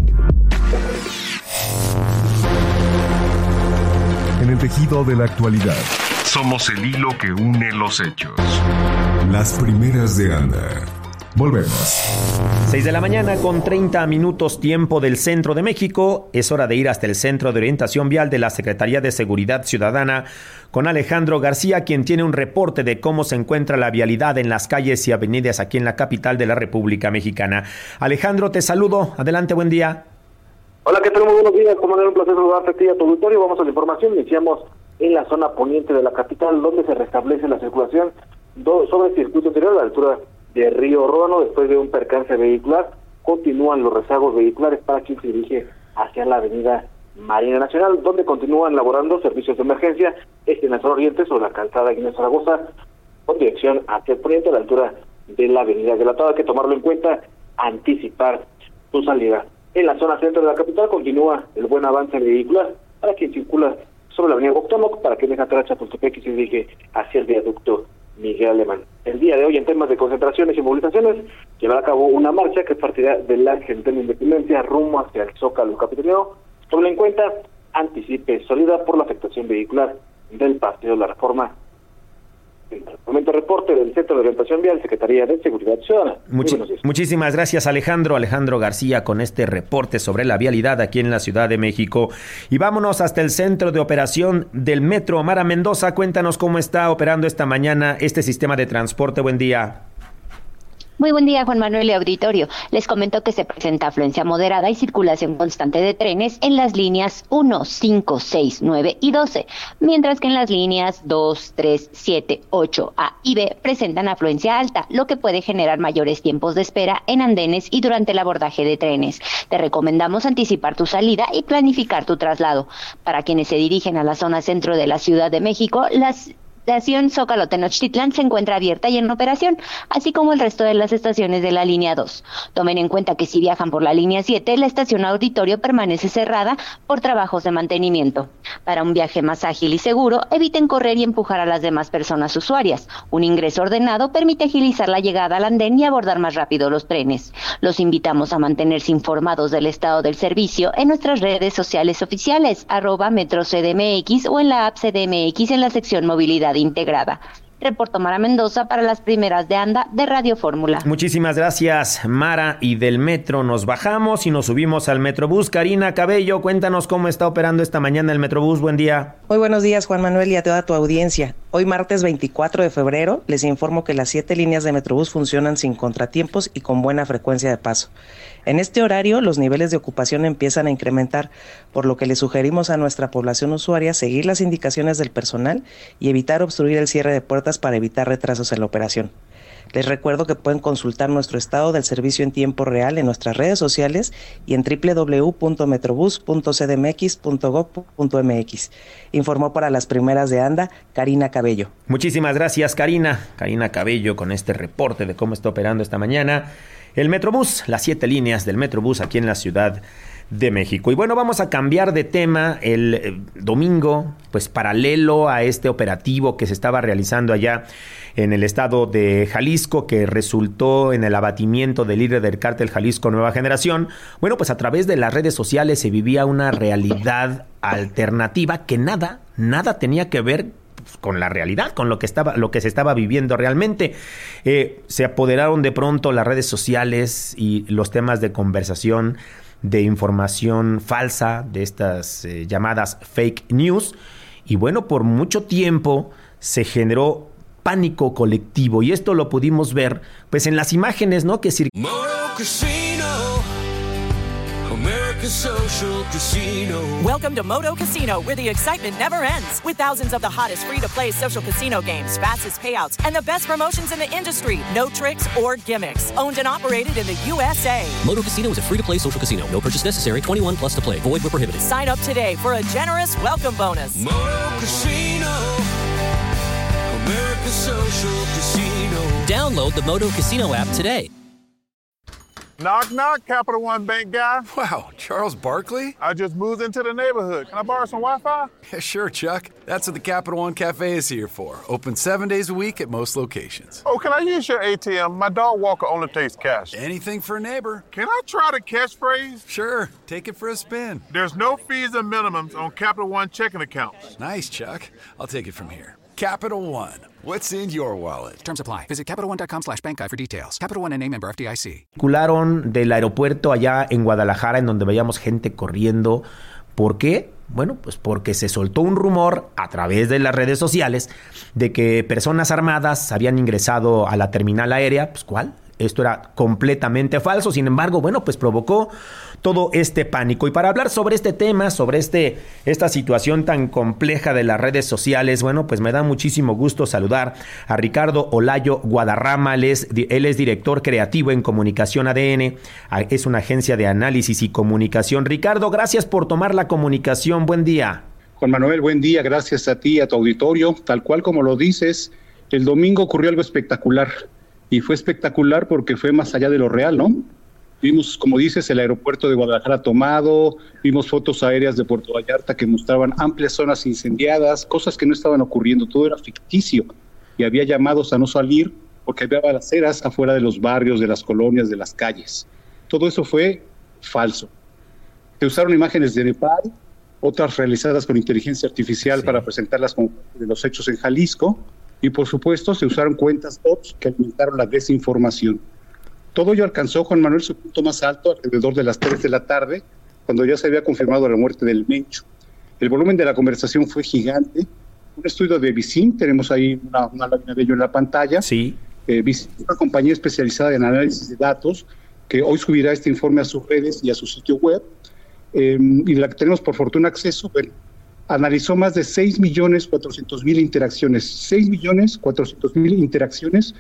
En el tejido de la actualidad, somos el hilo que une los hechos. Las primeras de Anda. Volvemos. seis de la mañana con treinta minutos tiempo del centro de México. Es hora de ir hasta el Centro de Orientación Vial de la Secretaría de Seguridad Ciudadana con Alejandro García, quien tiene un reporte de cómo se encuentra la vialidad en las calles y avenidas aquí en la capital de la República Mexicana. Alejandro, te saludo. Adelante, buen día. Hola, ¿qué tal? Muy buenos días. Como un placer saludarte a ti y a tu auditorio. Vamos a la información. Iniciamos en la zona poniente de la capital, donde se restablece la circulación sobre el circuito interior a la altura de Río Ródano. Después de un percance vehicular, continúan los rezagos vehiculares para quien se dirige hacia la avenida Marina Nacional, donde continúan laborando servicios de emergencia, este en la zona oriente sobre la calzada Ignacio Zaragoza, con dirección hacia el poniente a la altura de la avenida de la Tabla. Hay que tomarlo en cuenta, anticipar su salida. En la zona centro de la capital continúa el buen avance vehicular para quien circula sobre la avenida Cuauhtémoc, para quien deja atrás Chapultepec y se dirige hacia el viaducto Miguel Alemán. El día de hoy, en temas de concentraciones y movilizaciones, llevará a cabo una marcha que partirá del Ángel de la Independencia rumbo hacia el Zócalo capitalino. Tómelo en cuenta, anticipe salida por la afectación vehicular del Partido de la Reforma. En el momento reporte del Centro de Orientación Vial, Secretaría de Seguridad Ciudadana. Muchi- muchísimas gracias, Alejandro. Alejandro García con este reporte sobre la vialidad aquí en la Ciudad de México. Y vámonos hasta el centro de operación del Metro. Mara Mendoza, cuéntanos cómo está operando esta mañana este sistema de transporte. Buen día. Muy buen día, Juan Manuel y auditorio. Les comento que se presenta afluencia moderada y circulación constante de trenes en las líneas uno, cinco, seis, nueve y doce, mientras que en las líneas dos, tres, siete, ocho, A y B presentan afluencia alta, lo que puede generar mayores tiempos de espera en andenes y durante el abordaje de trenes. Te recomendamos anticipar tu salida y planificar tu traslado. Para quienes se dirigen a la zona centro de la Ciudad de México, las La estación Zócalo Tenochtitlán se encuentra abierta y en operación, así como el resto de las estaciones de la línea dos. Tomen en cuenta que si viajan por la línea siete, la estación Auditorio permanece cerrada por trabajos de mantenimiento. Para un viaje más ágil y seguro, eviten correr y empujar a las demás personas usuarias. Un ingreso ordenado permite agilizar la llegada al andén y abordar más rápido los trenes. Los invitamos a mantenerse informados del estado del servicio en nuestras redes sociales oficiales, arroba Metro C D M X o en la app C D M X en la sección Movilidad Integrada. Reporto Mara Mendoza para las primeras de Anda de Radio Fórmula. Muchísimas gracias, Mara. Y del metro nos bajamos y nos subimos al Metrobús. Karina Cabello, cuéntanos cómo está operando esta mañana el Metrobús. Buen día. Muy buenos días, Juan Manuel, y a toda tu audiencia. Hoy martes veinticuatro de febrero les informo que las siete líneas de Metrobús funcionan sin contratiempos y con buena frecuencia de paso. En este horario los niveles de ocupación empiezan a incrementar, por lo que le sugerimos a nuestra población usuaria seguir las indicaciones del personal y evitar obstruir el cierre de puertas para evitar retrasos en la operación. Les recuerdo que pueden consultar nuestro estado del servicio en tiempo real en nuestras redes sociales y en doble u doble u doble u punto metrobús punto c d m x punto gob punto m x. Informó para las primeras de Anda, Karina Cabello. Muchísimas gracias, Karina. Karina Cabello con este reporte de cómo está operando esta mañana el Metrobús, las siete líneas del Metrobús aquí en la Ciudad de México. Y bueno, vamos a cambiar de tema. El eh, domingo, pues paralelo a este operativo que se estaba realizando allá en el estado de Jalisco, que resultó en el abatimiento del líder del cártel Jalisco Nueva Generación, bueno, pues a través de las redes sociales se vivía una realidad alternativa que nada, nada tenía que ver con la realidad, con lo que estaba, lo que se estaba viviendo realmente. Eh, se apoderaron de pronto las redes sociales y los temas de conversación de información falsa, de estas eh, llamadas fake news, y bueno, por mucho tiempo se generó pánico colectivo, y esto lo pudimos ver pues en las imágenes, ¿no? que circularon. Social Casino. Welcome to Moto Casino, where the excitement never ends. With thousands of the hottest free-to-play social casino games, fastest payouts, and the best promotions in the industry. No tricks or gimmicks. Owned and operated in the U S A. Moto Casino is a free-to-play social casino. No purchase necessary. twenty-one plus to play. Void where prohibited. Sign up today for a generous welcome bonus. Moto Casino. America's Social Casino. Download the Moto Casino app today. Knock, knock, Capital One Bank guy. Wow, Charles Barkley? I just moved into the neighborhood. Can I borrow some Wi-Fi? Yeah, sure, Chuck. That's what the Capital One Cafe is here for. Open seven days a week at most locations. Oh, can I use your A T M? My dog Walker only takes cash. Anything for a neighbor. Can I try the catchphrase? Sure, take it for a spin. There's no fees and minimums on Capital One checking accounts. Nice, Chuck. I'll take it from here. Capital One. What's in your wallet? Terms apply. Visit CapitalOne.com slash bank guide for details. Capital One N A member F D I C. Circularon del aeropuerto allá en Guadalajara, en donde veíamos gente corriendo. ¿Por qué? Bueno, pues porque se soltó un rumor a través de las redes sociales de que personas armadas habían ingresado a la terminal aérea. Pues, ¿cuál? Esto era completamente falso. Sin embargo, bueno, pues provocó todo este pánico. Y para hablar sobre este tema, sobre este, esta situación tan compleja de las redes sociales, bueno, pues me da muchísimo gusto saludar a Ricardo Olayo Guadarrama. Él es, él es director creativo en Comunicación A D N. Es una agencia de análisis y comunicación. Ricardo, gracias por tomar la comunicación. Buen día. Juan Manuel, buen día. Gracias a ti y a tu auditorio. Tal cual como lo dices, el domingo ocurrió algo espectacular. Y fue espectacular porque fue más allá de lo real, ¿no? Vimos, como dices, el aeropuerto de Guadalajara tomado, vimos fotos aéreas de Puerto Vallarta que mostraban amplias zonas incendiadas, cosas que no estaban ocurriendo, todo era ficticio. Y había llamados a no salir porque había balaceras afuera de los barrios, de las colonias, de las calles. Todo eso fue falso. Se usaron imágenes de Nepal, otras realizadas con inteligencia artificial sí. para presentarlas como de los hechos en Jalisco. Y por supuesto se usaron cuentas bots que alimentaron la desinformación. Todo ello alcanzó, Juan Manuel, su punto más alto alrededor de las tres de la tarde, cuando ya se había confirmado la muerte del Mencho. El volumen de la conversación fue gigante. Un estudio de Vicim, tenemos ahí una, una lámina de ello en la pantalla. Sí. Eh, Vicim es una compañía especializada en análisis de datos que hoy subirá este informe a sus redes y a su sitio web. Eh, y la que tenemos por fortuna acceso, bueno, analizó más de seis millones cuatrocientos mil interacciones, seis millones cuatrocientos mil interacciones,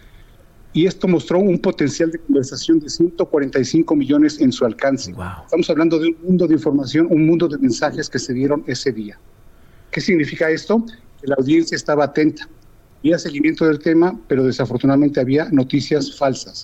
y esto mostró un potencial de conversación de ciento cuarenta y cinco millones en su alcance. Wow. Estamos hablando de un mundo de información, un mundo de mensajes que se dieron ese día. ¿Qué significa esto? Que la audiencia estaba atenta, había seguimiento del tema, pero desafortunadamente había noticias falsas.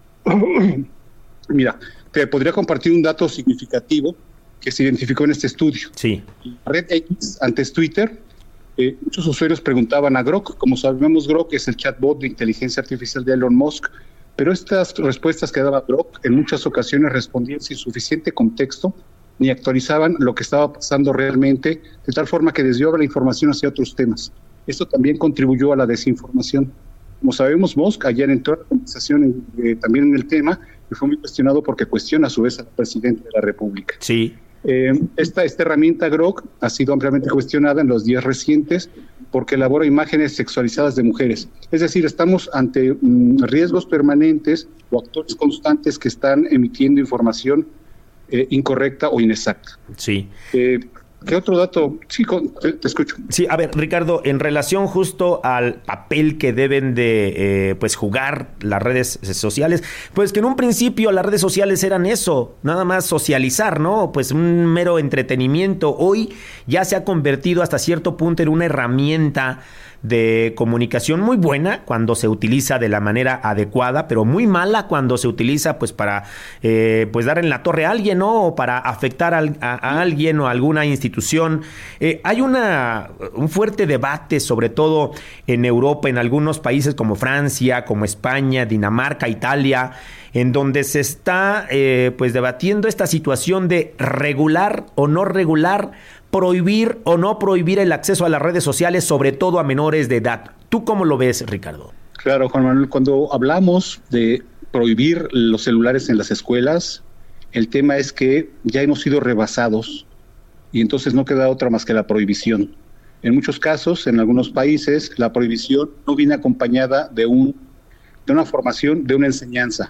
Mira, te podría compartir un dato significativo que se identificó en este estudio. Sí. La red X, antes Twitter, eh, muchos usuarios preguntaban a Grok. Como sabemos, Grok es el chatbot de inteligencia artificial de Elon Musk, pero estas respuestas que daba Grok en muchas ocasiones respondían sin suficiente contexto ni actualizaban lo que estaba pasando realmente, de tal forma que desviaba la información hacia otros temas. Esto también contribuyó a la desinformación. Como sabemos, Musk ayer entró a la conversación eh, también en el tema y fue muy cuestionado porque cuestiona a su vez al presidente de la República. Sí. Eh, esta, esta herramienta Grok ha sido ampliamente cuestionada en los días recientes porque elabora imágenes sexualizadas de mujeres. Es decir, estamos ante mm, riesgos permanentes o actores constantes que están emitiendo información eh, incorrecta o inexacta. Sí. Eh, ¿Qué otro dato? Sí, te, te escucho. Sí, a ver, Ricardo, en relación justo al papel que deben de eh, pues jugar las redes sociales, pues que en un principio las redes sociales eran eso, nada más socializar, ¿no? Pues un mero entretenimiento. Hoy ya se ha convertido hasta cierto punto en una herramienta de comunicación muy buena cuando se utiliza de la manera adecuada, pero muy mala cuando se utiliza pues para eh, pues dar en la torre a alguien, ¿no? O para afectar a, a, a alguien o a alguna institución. Eh, hay una un fuerte debate, sobre todo en Europa, en algunos países como Francia, como España, Dinamarca, Italia, en donde se está eh, pues debatiendo esta situación de regular o no regular, prohibir o no prohibir el acceso a las redes sociales, sobre todo a menores de edad. ¿Tú cómo lo ves, Ricardo? Claro, Juan Manuel, cuando hablamos de prohibir los celulares en las escuelas, el tema es que ya hemos sido rebasados y entonces no queda otra más que la prohibición. En muchos casos, en algunos países, la prohibición no viene acompañada de, un, de una formación, de una enseñanza.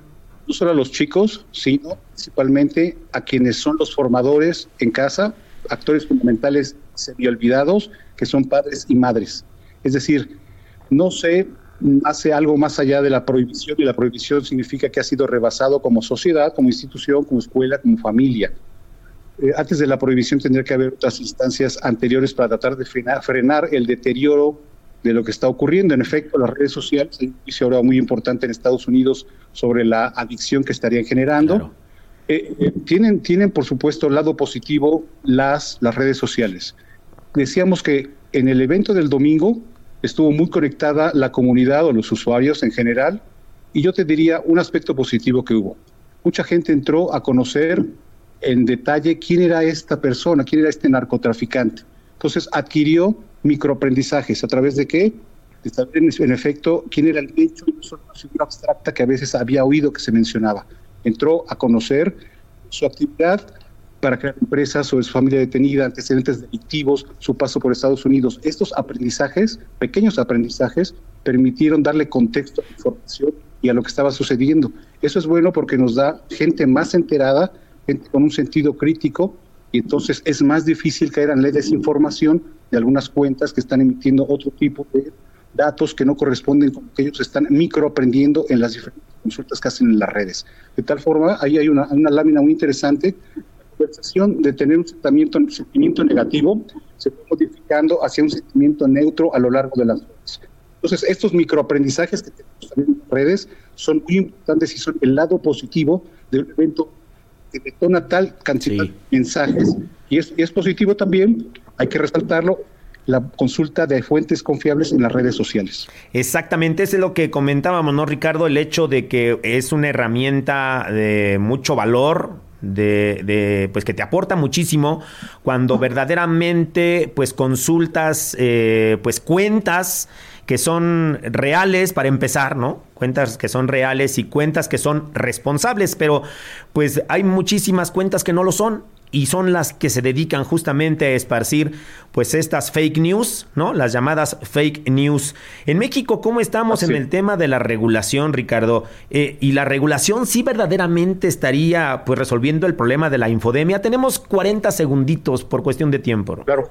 no solo a los chicos, sino principalmente a quienes son los formadores en casa, actores fundamentales semi-olvidados, que son padres y madres. Es decir, no se hace algo más allá de la prohibición, y la prohibición significa que ha sido rebasado como sociedad, como institución, como escuela, como familia. Eh, antes de la prohibición tendría que haber otras instancias anteriores para tratar de frenar, frenar el deterioro de lo que está ocurriendo. En efecto, las redes sociales, hay un juicio ahora muy importante en Estados Unidos sobre la adicción que estarían generando. Claro. Eh, eh, tienen, tienen, por supuesto, el lado positivo las, las redes sociales. Decíamos que en el evento del domingo estuvo muy conectada la comunidad o los usuarios en general, y yo te diría un aspecto positivo que hubo. Mucha gente entró a conocer en detalle quién era esta persona, quién era este narcotraficante. Entonces adquirió microaprendizajes. ¿A través de qué? De saber en, en efecto quién era el hecho, y no solo una figura abstracta que a veces había oído que se mencionaba. Entró a conocer su actividad para crear empresas, sobre su familia detenida, antecedentes delictivos, su paso por Estados Unidos. Estos aprendizajes, pequeños aprendizajes, permitieron darle contexto a la información y a lo que estaba sucediendo. Eso es bueno porque nos da gente más enterada, gente con un sentido crítico, y entonces es más difícil caer en la desinformación de algunas cuentas que están emitiendo otro tipo de datos que no corresponden con lo que ellos están microaprendiendo en las diferentes consultas que hacen en las redes. De tal forma, ahí hay una, una lámina muy interesante. La conversación de tener un sentimiento, un sentimiento negativo se fue modificando hacia un sentimiento neutro a lo largo de las redes. Entonces, estos microaprendizajes que tenemos también en las redes son muy importantes y son el lado positivo de un evento que detona tal cantidad sí. de mensajes, y es, y es positivo también, hay que resaltarlo, la consulta de fuentes confiables en las redes sociales. Exactamente, eso es lo que comentábamos, ¿no, Ricardo? El hecho de que es una herramienta de mucho valor, de, de pues que te aporta muchísimo cuando verdaderamente pues consultas eh, pues cuentas que son reales para empezar, ¿no? Cuentas que son reales y cuentas que son responsables, pero pues hay muchísimas cuentas que no lo son, y son las que se dedican justamente a esparcir pues estas fake news, ¿no? Las llamadas fake news. En México, ¿cómo estamos ah, sí. en el tema de la regulación, Ricardo? Eh, y la regulación sí verdaderamente estaría pues resolviendo el problema de la infodemia. Tenemos cuarenta segunditos por cuestión de tiempo, ¿no? Claro.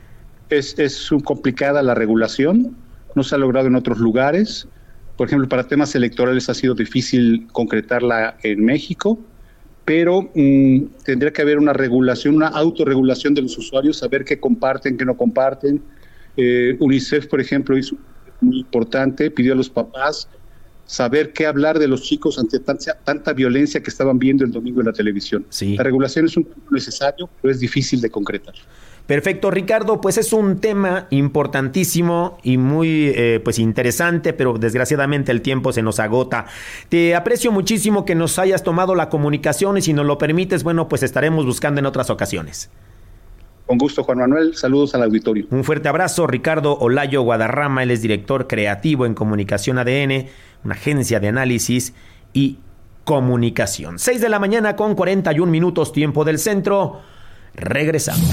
Es, es complicada la regulación. No se ha logrado en otros lugares. Por ejemplo, para temas electorales ha sido difícil concretarla en México, pero mmm, tendría que haber una regulación, una autorregulación de los usuarios, saber qué comparten, qué no comparten. Eh, UNICEF, por ejemplo, hizo muy importante, pidió a los papás saber qué hablar de los chicos ante tanta, tanta violencia que estaban viendo el domingo en la televisión. Sí. La regulación es un punto necesario, pero es difícil de concretar. Perfecto, Ricardo, pues es un tema importantísimo y muy eh, pues interesante, pero desgraciadamente el tiempo se nos agota. Te aprecio muchísimo que nos hayas tomado la comunicación, y si nos lo permites, bueno, pues estaremos buscando en otras ocasiones. Con gusto, Juan Manuel. Saludos al auditorio. Un fuerte abrazo, Ricardo Olayo Guadarrama. Él es director creativo en Comunicación A D N, una agencia de análisis y comunicación. seis de la mañana con cuarenta y un minutos, tiempo del centro. Regresamos.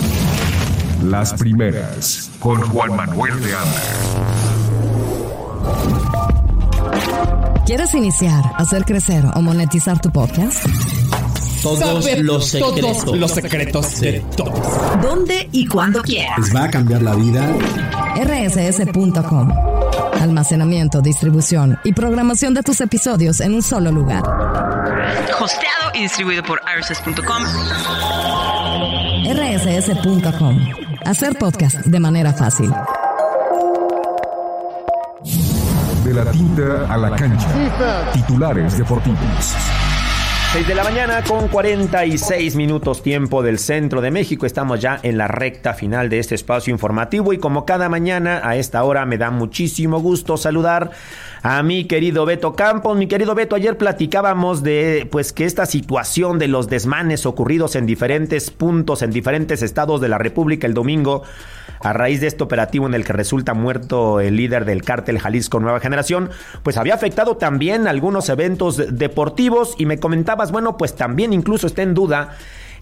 Las primeras, con Juan Manuel de Anda. ¿Quieres iniciar, hacer crecer o monetizar tu podcast? Todos Saber los secretos. Todos los secretos de todos. ¿Dónde y cuándo quieras? ¿Les va a cambiar la vida? R S S punto com. Almacenamiento, distribución y programación de tus episodios en un solo lugar. Hosteado y distribuido por R S S punto com. R S S punto com. Hacer podcast de manera fácil. De la tinta a la cancha. Titulares deportivos. seis de la mañana con cuarenta y seis minutos, tiempo del centro de México. Estamos ya en la recta final de este espacio informativo, y como cada mañana a esta hora me da muchísimo gusto saludar a mi querido Beto Campos. Mi querido Beto, ayer platicábamos de pues que esta situación de los desmanes ocurridos en diferentes puntos, en diferentes estados de la República el domingo, a raíz de este operativo en el que resulta muerto el líder del cártel Jalisco Nueva Generación, pues había afectado también algunos eventos deportivos, y me comentabas, bueno, pues también incluso está en duda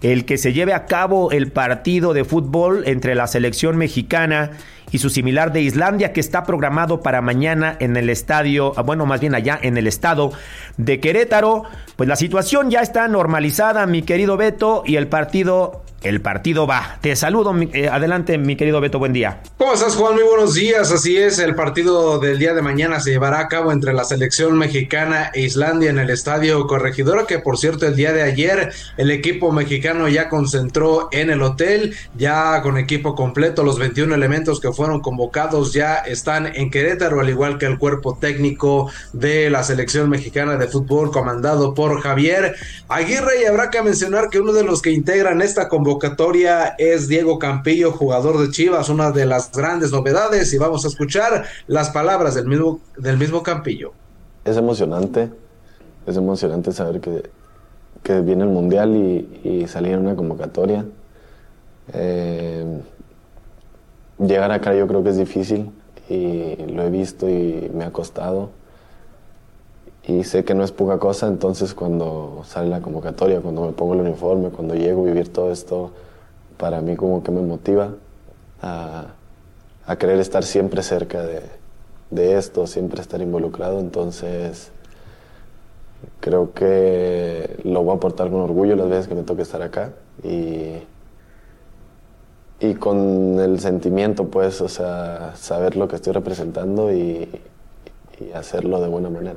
el que se lleve a cabo el partido de fútbol entre la selección mexicana y su similar de Islandia, que está programado para mañana en el estadio, bueno, más bien allá en el estado de Querétaro. Pues la situación ya está normalizada, mi querido Beto, y el partido, el partido va. Te saludo, mi, eh, adelante, mi querido Beto, buen día. ¿Cómo estás, Juan? Muy buenos días, así es, el partido del día de mañana se llevará a cabo entre la selección mexicana e Islandia en el estadio Corregidora, que por cierto el día de ayer el equipo mexicano ya concentró en el hotel, ya con equipo completo, los veintiún elementos que fueron convocados ya están en Querétaro, al igual que el cuerpo técnico de la selección mexicana de fútbol comandado por Javier Aguirre. Y habrá que mencionar que uno de los que integran esta convocatoria es Diego Campillo, jugador de Chivas, una de las grandes novedades, y vamos a escuchar las palabras del mismo, del mismo Campillo. Es emocionante, es emocionante saber que, que viene el Mundial y, y salir en una convocatoria. Eh, Llegar acá yo creo que es difícil y lo he visto y me ha costado y sé que no es poca cosa, entonces cuando sale la convocatoria, cuando me pongo el uniforme, cuando llego a vivir todo esto, para mí como que me motiva a, a querer estar siempre cerca de, de esto, siempre estar involucrado, entonces creo que lo voy a aportar con orgullo las veces que me toque estar acá y y con el sentimiento, pues, o sea, saber lo que estoy representando y, y hacerlo de buena manera.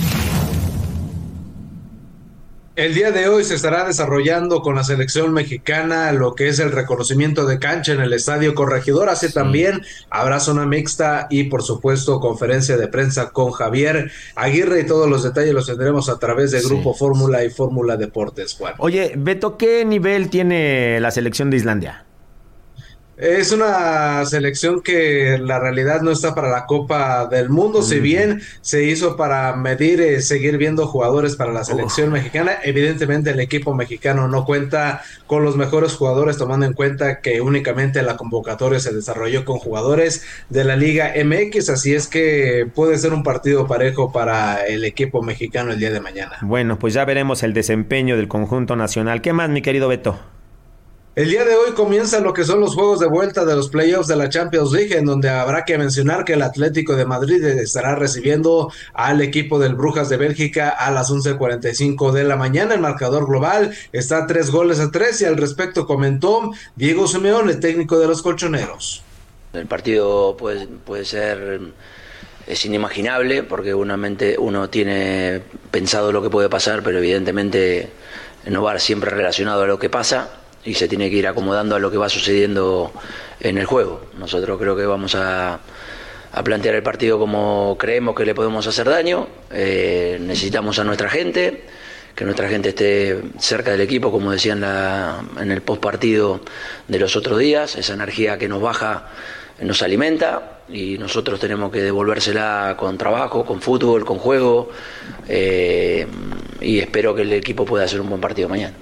El día de hoy se estará desarrollando con la selección mexicana lo que es el reconocimiento de cancha en el estadio Corregidor, así sí. También habrá zona mixta y por supuesto conferencia de prensa con Javier Aguirre, y todos los detalles los tendremos a través de Grupo sí. Fórmula y Fórmula Deportes, Juan. Oye, Beto, ¿qué nivel tiene la selección de Islandia? Es una selección que la realidad no está para la Copa del Mundo, mm. si bien se hizo para medir, eh, seguir viendo jugadores para la selección oh. mexicana. Evidentemente el equipo mexicano no cuenta con los mejores jugadores, tomando en cuenta que únicamente la convocatoria se desarrolló con jugadores de la Liga M X, así es que puede ser un partido parejo para el equipo mexicano el día de mañana. Bueno, pues ya veremos el desempeño del conjunto nacional. ¿Qué más, mi querido Beto? El día de hoy comienzan lo que son los juegos de vuelta de los playoffs de la Champions League, en donde habrá que mencionar que el Atlético de Madrid estará recibiendo al equipo del Brujas de Bélgica a las once cuarenta y cinco de la mañana. El marcador global está tres goles a tres, y al respecto comentó Diego Simeone, el técnico de los colchoneros. El partido puede, puede ser, es inimaginable, porque una mente, uno tiene pensado lo que puede pasar, pero evidentemente no va siempre relacionado a lo que pasa, y se tiene que ir acomodando a lo que va sucediendo en el juego. Nosotros creo que vamos a, a plantear el partido como creemos que le podemos hacer daño. Eh, necesitamos a nuestra gente, que nuestra gente esté cerca del equipo, como decía en, la, en el post partido de los otros días. Esa energía que nos baja nos alimenta, y nosotros tenemos que devolvérsela con trabajo, con fútbol, con juego, eh, y espero que el equipo pueda hacer un buen partido mañana.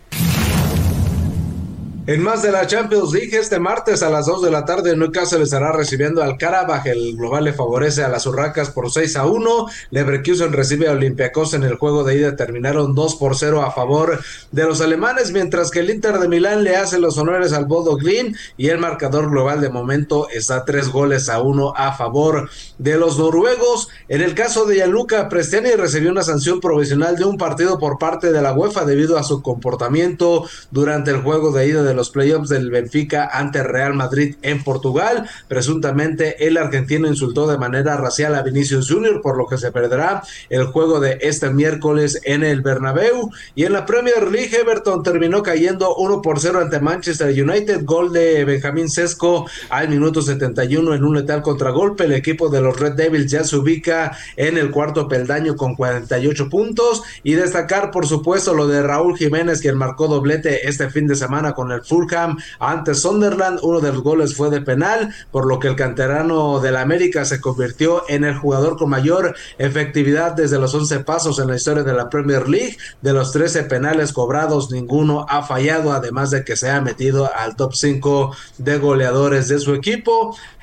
En más de la Champions League, este martes a las dos de la tarde, Newcastle estará recibiendo al Karabaj. El global le favorece a las urracas por seis a uno. Leverkusen recibe a Olympiacos. En el juego de ida terminaron dos por cero a favor de los alemanes, mientras que el Inter de Milán le hace los honores al Bodo Glimt, y el marcador global de momento está tres goles a uno a favor de los noruegos. En el caso de Gianluca Prestiani, recibió una sanción provisional de un partido por parte de la UEFA debido a su comportamiento durante el juego de ida de los playoffs del Benfica ante Real Madrid en Portugal. Presuntamente el argentino insultó de manera racial a Vinicius Junior, por lo que se perderá el juego de este miércoles en el Bernabéu. Y en la Premier League, Everton terminó cayendo uno por cero ante Manchester United, gol de Benjamín Sesko al minuto setenta y uno en un letal contragolpe. El equipo de los Red Devils ya se ubica en el cuarto peldaño con cuarenta y ocho puntos, y destacar por supuesto lo de Raúl Jiménez, quien marcó doblete este fin de semana con el Fulham ante Sunderland. Uno de los goles fue de penal, por lo que el canterano del América se convirtió en el jugador con mayor efectividad desde los once pasos en la historia de la Premier League. De los trece penales cobrados, ninguno ha fallado, además de que se ha metido al top cinco de goleadores de su equipo.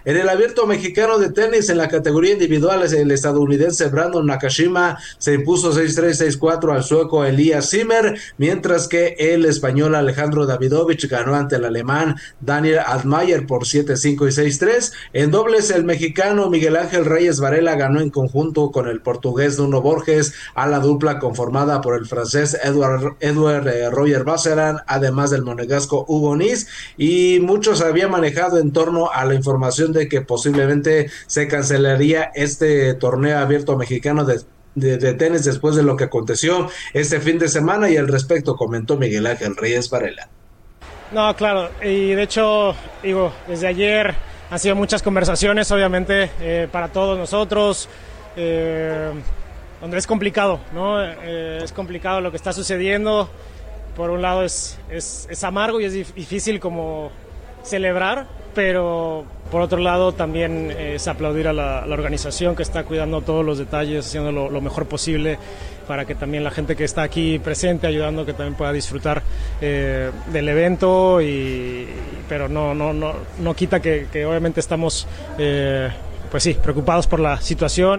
En el Abierto Mexicano de tenis, en la categoría individual, el estadounidense Brandon Nakashima se impuso seis tres, seis cuatro al sueco Elias Zimmer, mientras que el español Alejandro Davidovich ganó ante el alemán Daniel Altmaier por siete cinco y seis tres. En dobles, el mexicano Miguel Ángel Reyes Varela ganó en conjunto con el portugués Nuno Borges a la dupla conformada por el francés Edward, Edward eh, Roger Basseran, además del monegasco Hugo Nis, y muchos habían manejado en torno a la información de que posiblemente se cancelaría este torneo abierto mexicano de, de, de tenis después de lo que aconteció este fin de semana, y al respecto comentó Miguel Ángel Reyes Varela. No, claro, y de hecho, digo, desde ayer han sido muchas conversaciones, obviamente, eh, para todos nosotros, eh, donde es complicado, ¿no? Eh, es complicado lo que está sucediendo. Por un lado es, es, es amargo y es difícil como celebrar, pero por otro lado también es aplaudir a la, a la organización que está cuidando todos los detalles, haciendo lo, lo mejor posible para que también la gente que está aquí presente, ayudando, que también pueda disfrutar eh, del evento, y, pero no, no, no, no quita que, que obviamente estamos eh, pues sí, preocupados por la situación.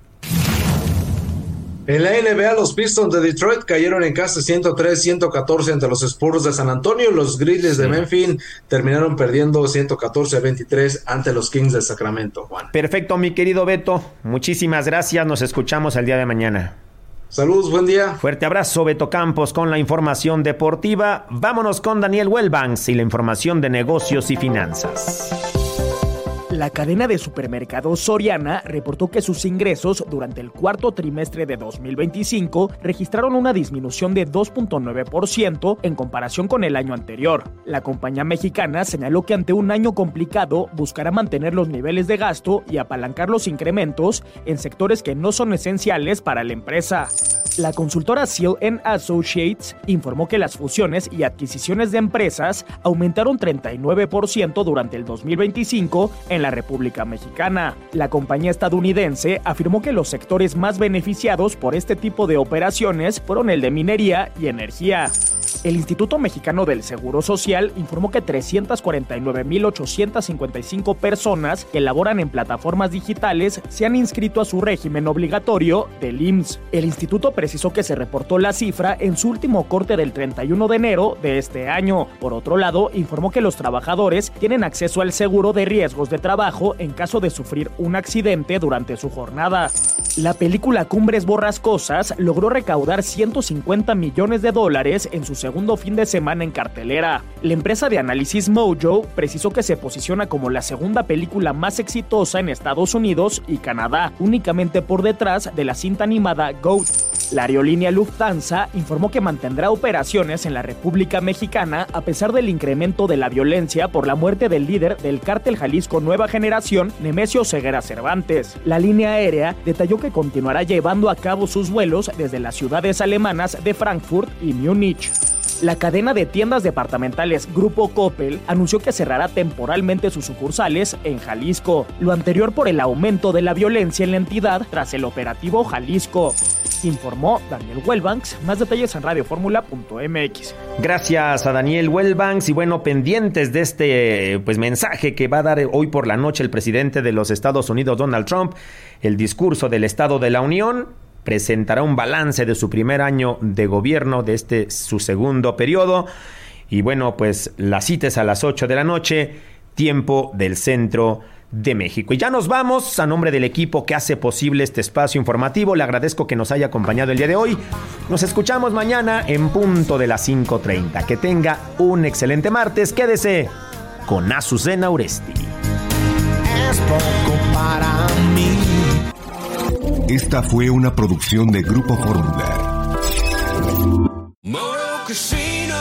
En la N B A, los Pistons de Detroit cayeron en casa ciento tres a ciento catorce ante los Spurs de San Antonio. Los Grizzlies de Memphis terminaron perdiendo ciento catorce a veintitrés ante los Kings de Sacramento, Juan. Perfecto, mi querido Beto. Muchísimas gracias. Nos escuchamos el día de mañana. Saludos, buen día. Fuerte abrazo, Beto Campos, con la información deportiva. Vámonos con Daniel Wellbanks y la información de negocios y finanzas. La cadena de supermercados Soriana reportó que sus ingresos durante el cuarto trimestre de dos mil veinticinco registraron una disminución de dos punto nueve por ciento en comparación con el año anterior. La compañía mexicana señaló que ante un año complicado buscará mantener los niveles de gasto y apalancar los incrementos en sectores que no son esenciales para la empresa. La consultora Seal and Associates informó que las fusiones y adquisiciones de empresas aumentaron treinta y nueve por ciento durante el dos mil veinticinco en la República Mexicana. La compañía estadounidense afirmó que los sectores más beneficiados por este tipo de operaciones fueron el de minería y energía. El Instituto Mexicano del Seguro Social informó que trescientas cuarenta y nueve mil ochocientas cincuenta y cinco personas que laboran en plataformas digitales se han inscrito a su régimen obligatorio del I M S S. El instituto precisó que se reportó la cifra en su último corte del treinta y uno de enero de este año. Por otro lado, informó que los trabajadores tienen acceso al seguro de riesgos de trabajo en caso de sufrir un accidente durante su jornada. La película Cumbres Borrascosas logró recaudar ciento cincuenta millones de dólares en su segundo fin de semana en cartelera. La empresa de análisis Mojo precisó que se posiciona como la segunda película más exitosa en Estados Unidos y Canadá, únicamente por detrás de la cinta animada Goat. La aerolínea Lufthansa informó que mantendrá operaciones en la República Mexicana a pesar del incremento de la violencia por la muerte del líder del cártel Jalisco Nueva Generación, Nemesio Ceguera Cervantes. La línea aérea detalló que continuará llevando a cabo sus vuelos desde las ciudades alemanas de Frankfurt y Múnich. La cadena de tiendas departamentales Grupo Coppel anunció que cerrará temporalmente sus sucursales en Jalisco, lo anterior por el aumento de la violencia en la entidad tras el operativo Jalisco. Informó Daniel Wellbanks. Más detalles en radio fórmula punto m x. Gracias a Daniel Wellbanks. Y bueno, pendientes de este pues mensaje que va a dar hoy por la noche el presidente de los Estados Unidos, Donald Trump, el discurso del Estado de la Unión. Presentará un balance de su primer año de gobierno, de este su segundo periodo. Y bueno, pues la cita es a las ocho de la noche, tiempo del centro de México. Y ya nos vamos. A nombre del equipo que hace posible este espacio informativo, le agradezco que nos haya acompañado el día de hoy. Nos escuchamos mañana en punto de las cinco treinta. Que tenga un excelente martes. Quédese con Azucena Oresti. Es poco para mí. Esta fue una producción de Grupo Fórmula. Moto Casino,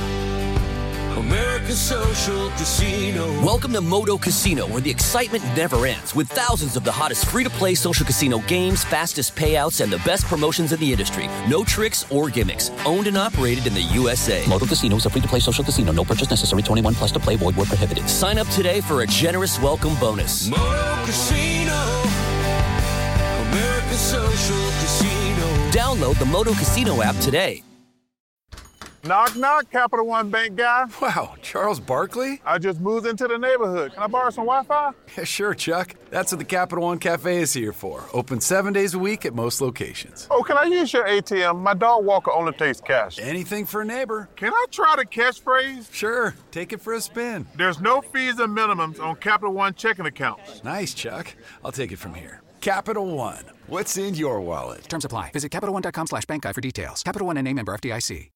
American Social Casino. Welcome to Moto Casino, where the excitement never ends, with thousands of the hottest free-to-play social casino games, fastest payouts, and the best promotions in the industry. No tricks or gimmicks. Owned and operated in the U S A. Moto Casino is a free-to-play social casino. No purchase necessary. twenty-one plus to play. Void where prohibited. Sign up today for a generous welcome bonus. Moto Casino, American Social Casino. Download the Moto Casino app today. Knock, knock, Capital One Bank guy. Wow, Charles Barkley? I just moved into the neighborhood. Can I borrow some Wi-Fi? Yeah, sure, Chuck. That's what the Capital One Cafe is here for. Open seven days a week at most locations. Oh, can I use your A T M? My dog Walker only takes cash. Anything for a neighbor. Can I try the catchphrase? Sure, take it for a spin. There's no fees and minimums on Capital One checking accounts. Nice, Chuck. I'll take it from here. Capital One. What's in your wallet? Terms apply. Visit CapitalOne.com slash bank guide for details. Capital One and A member F D I C.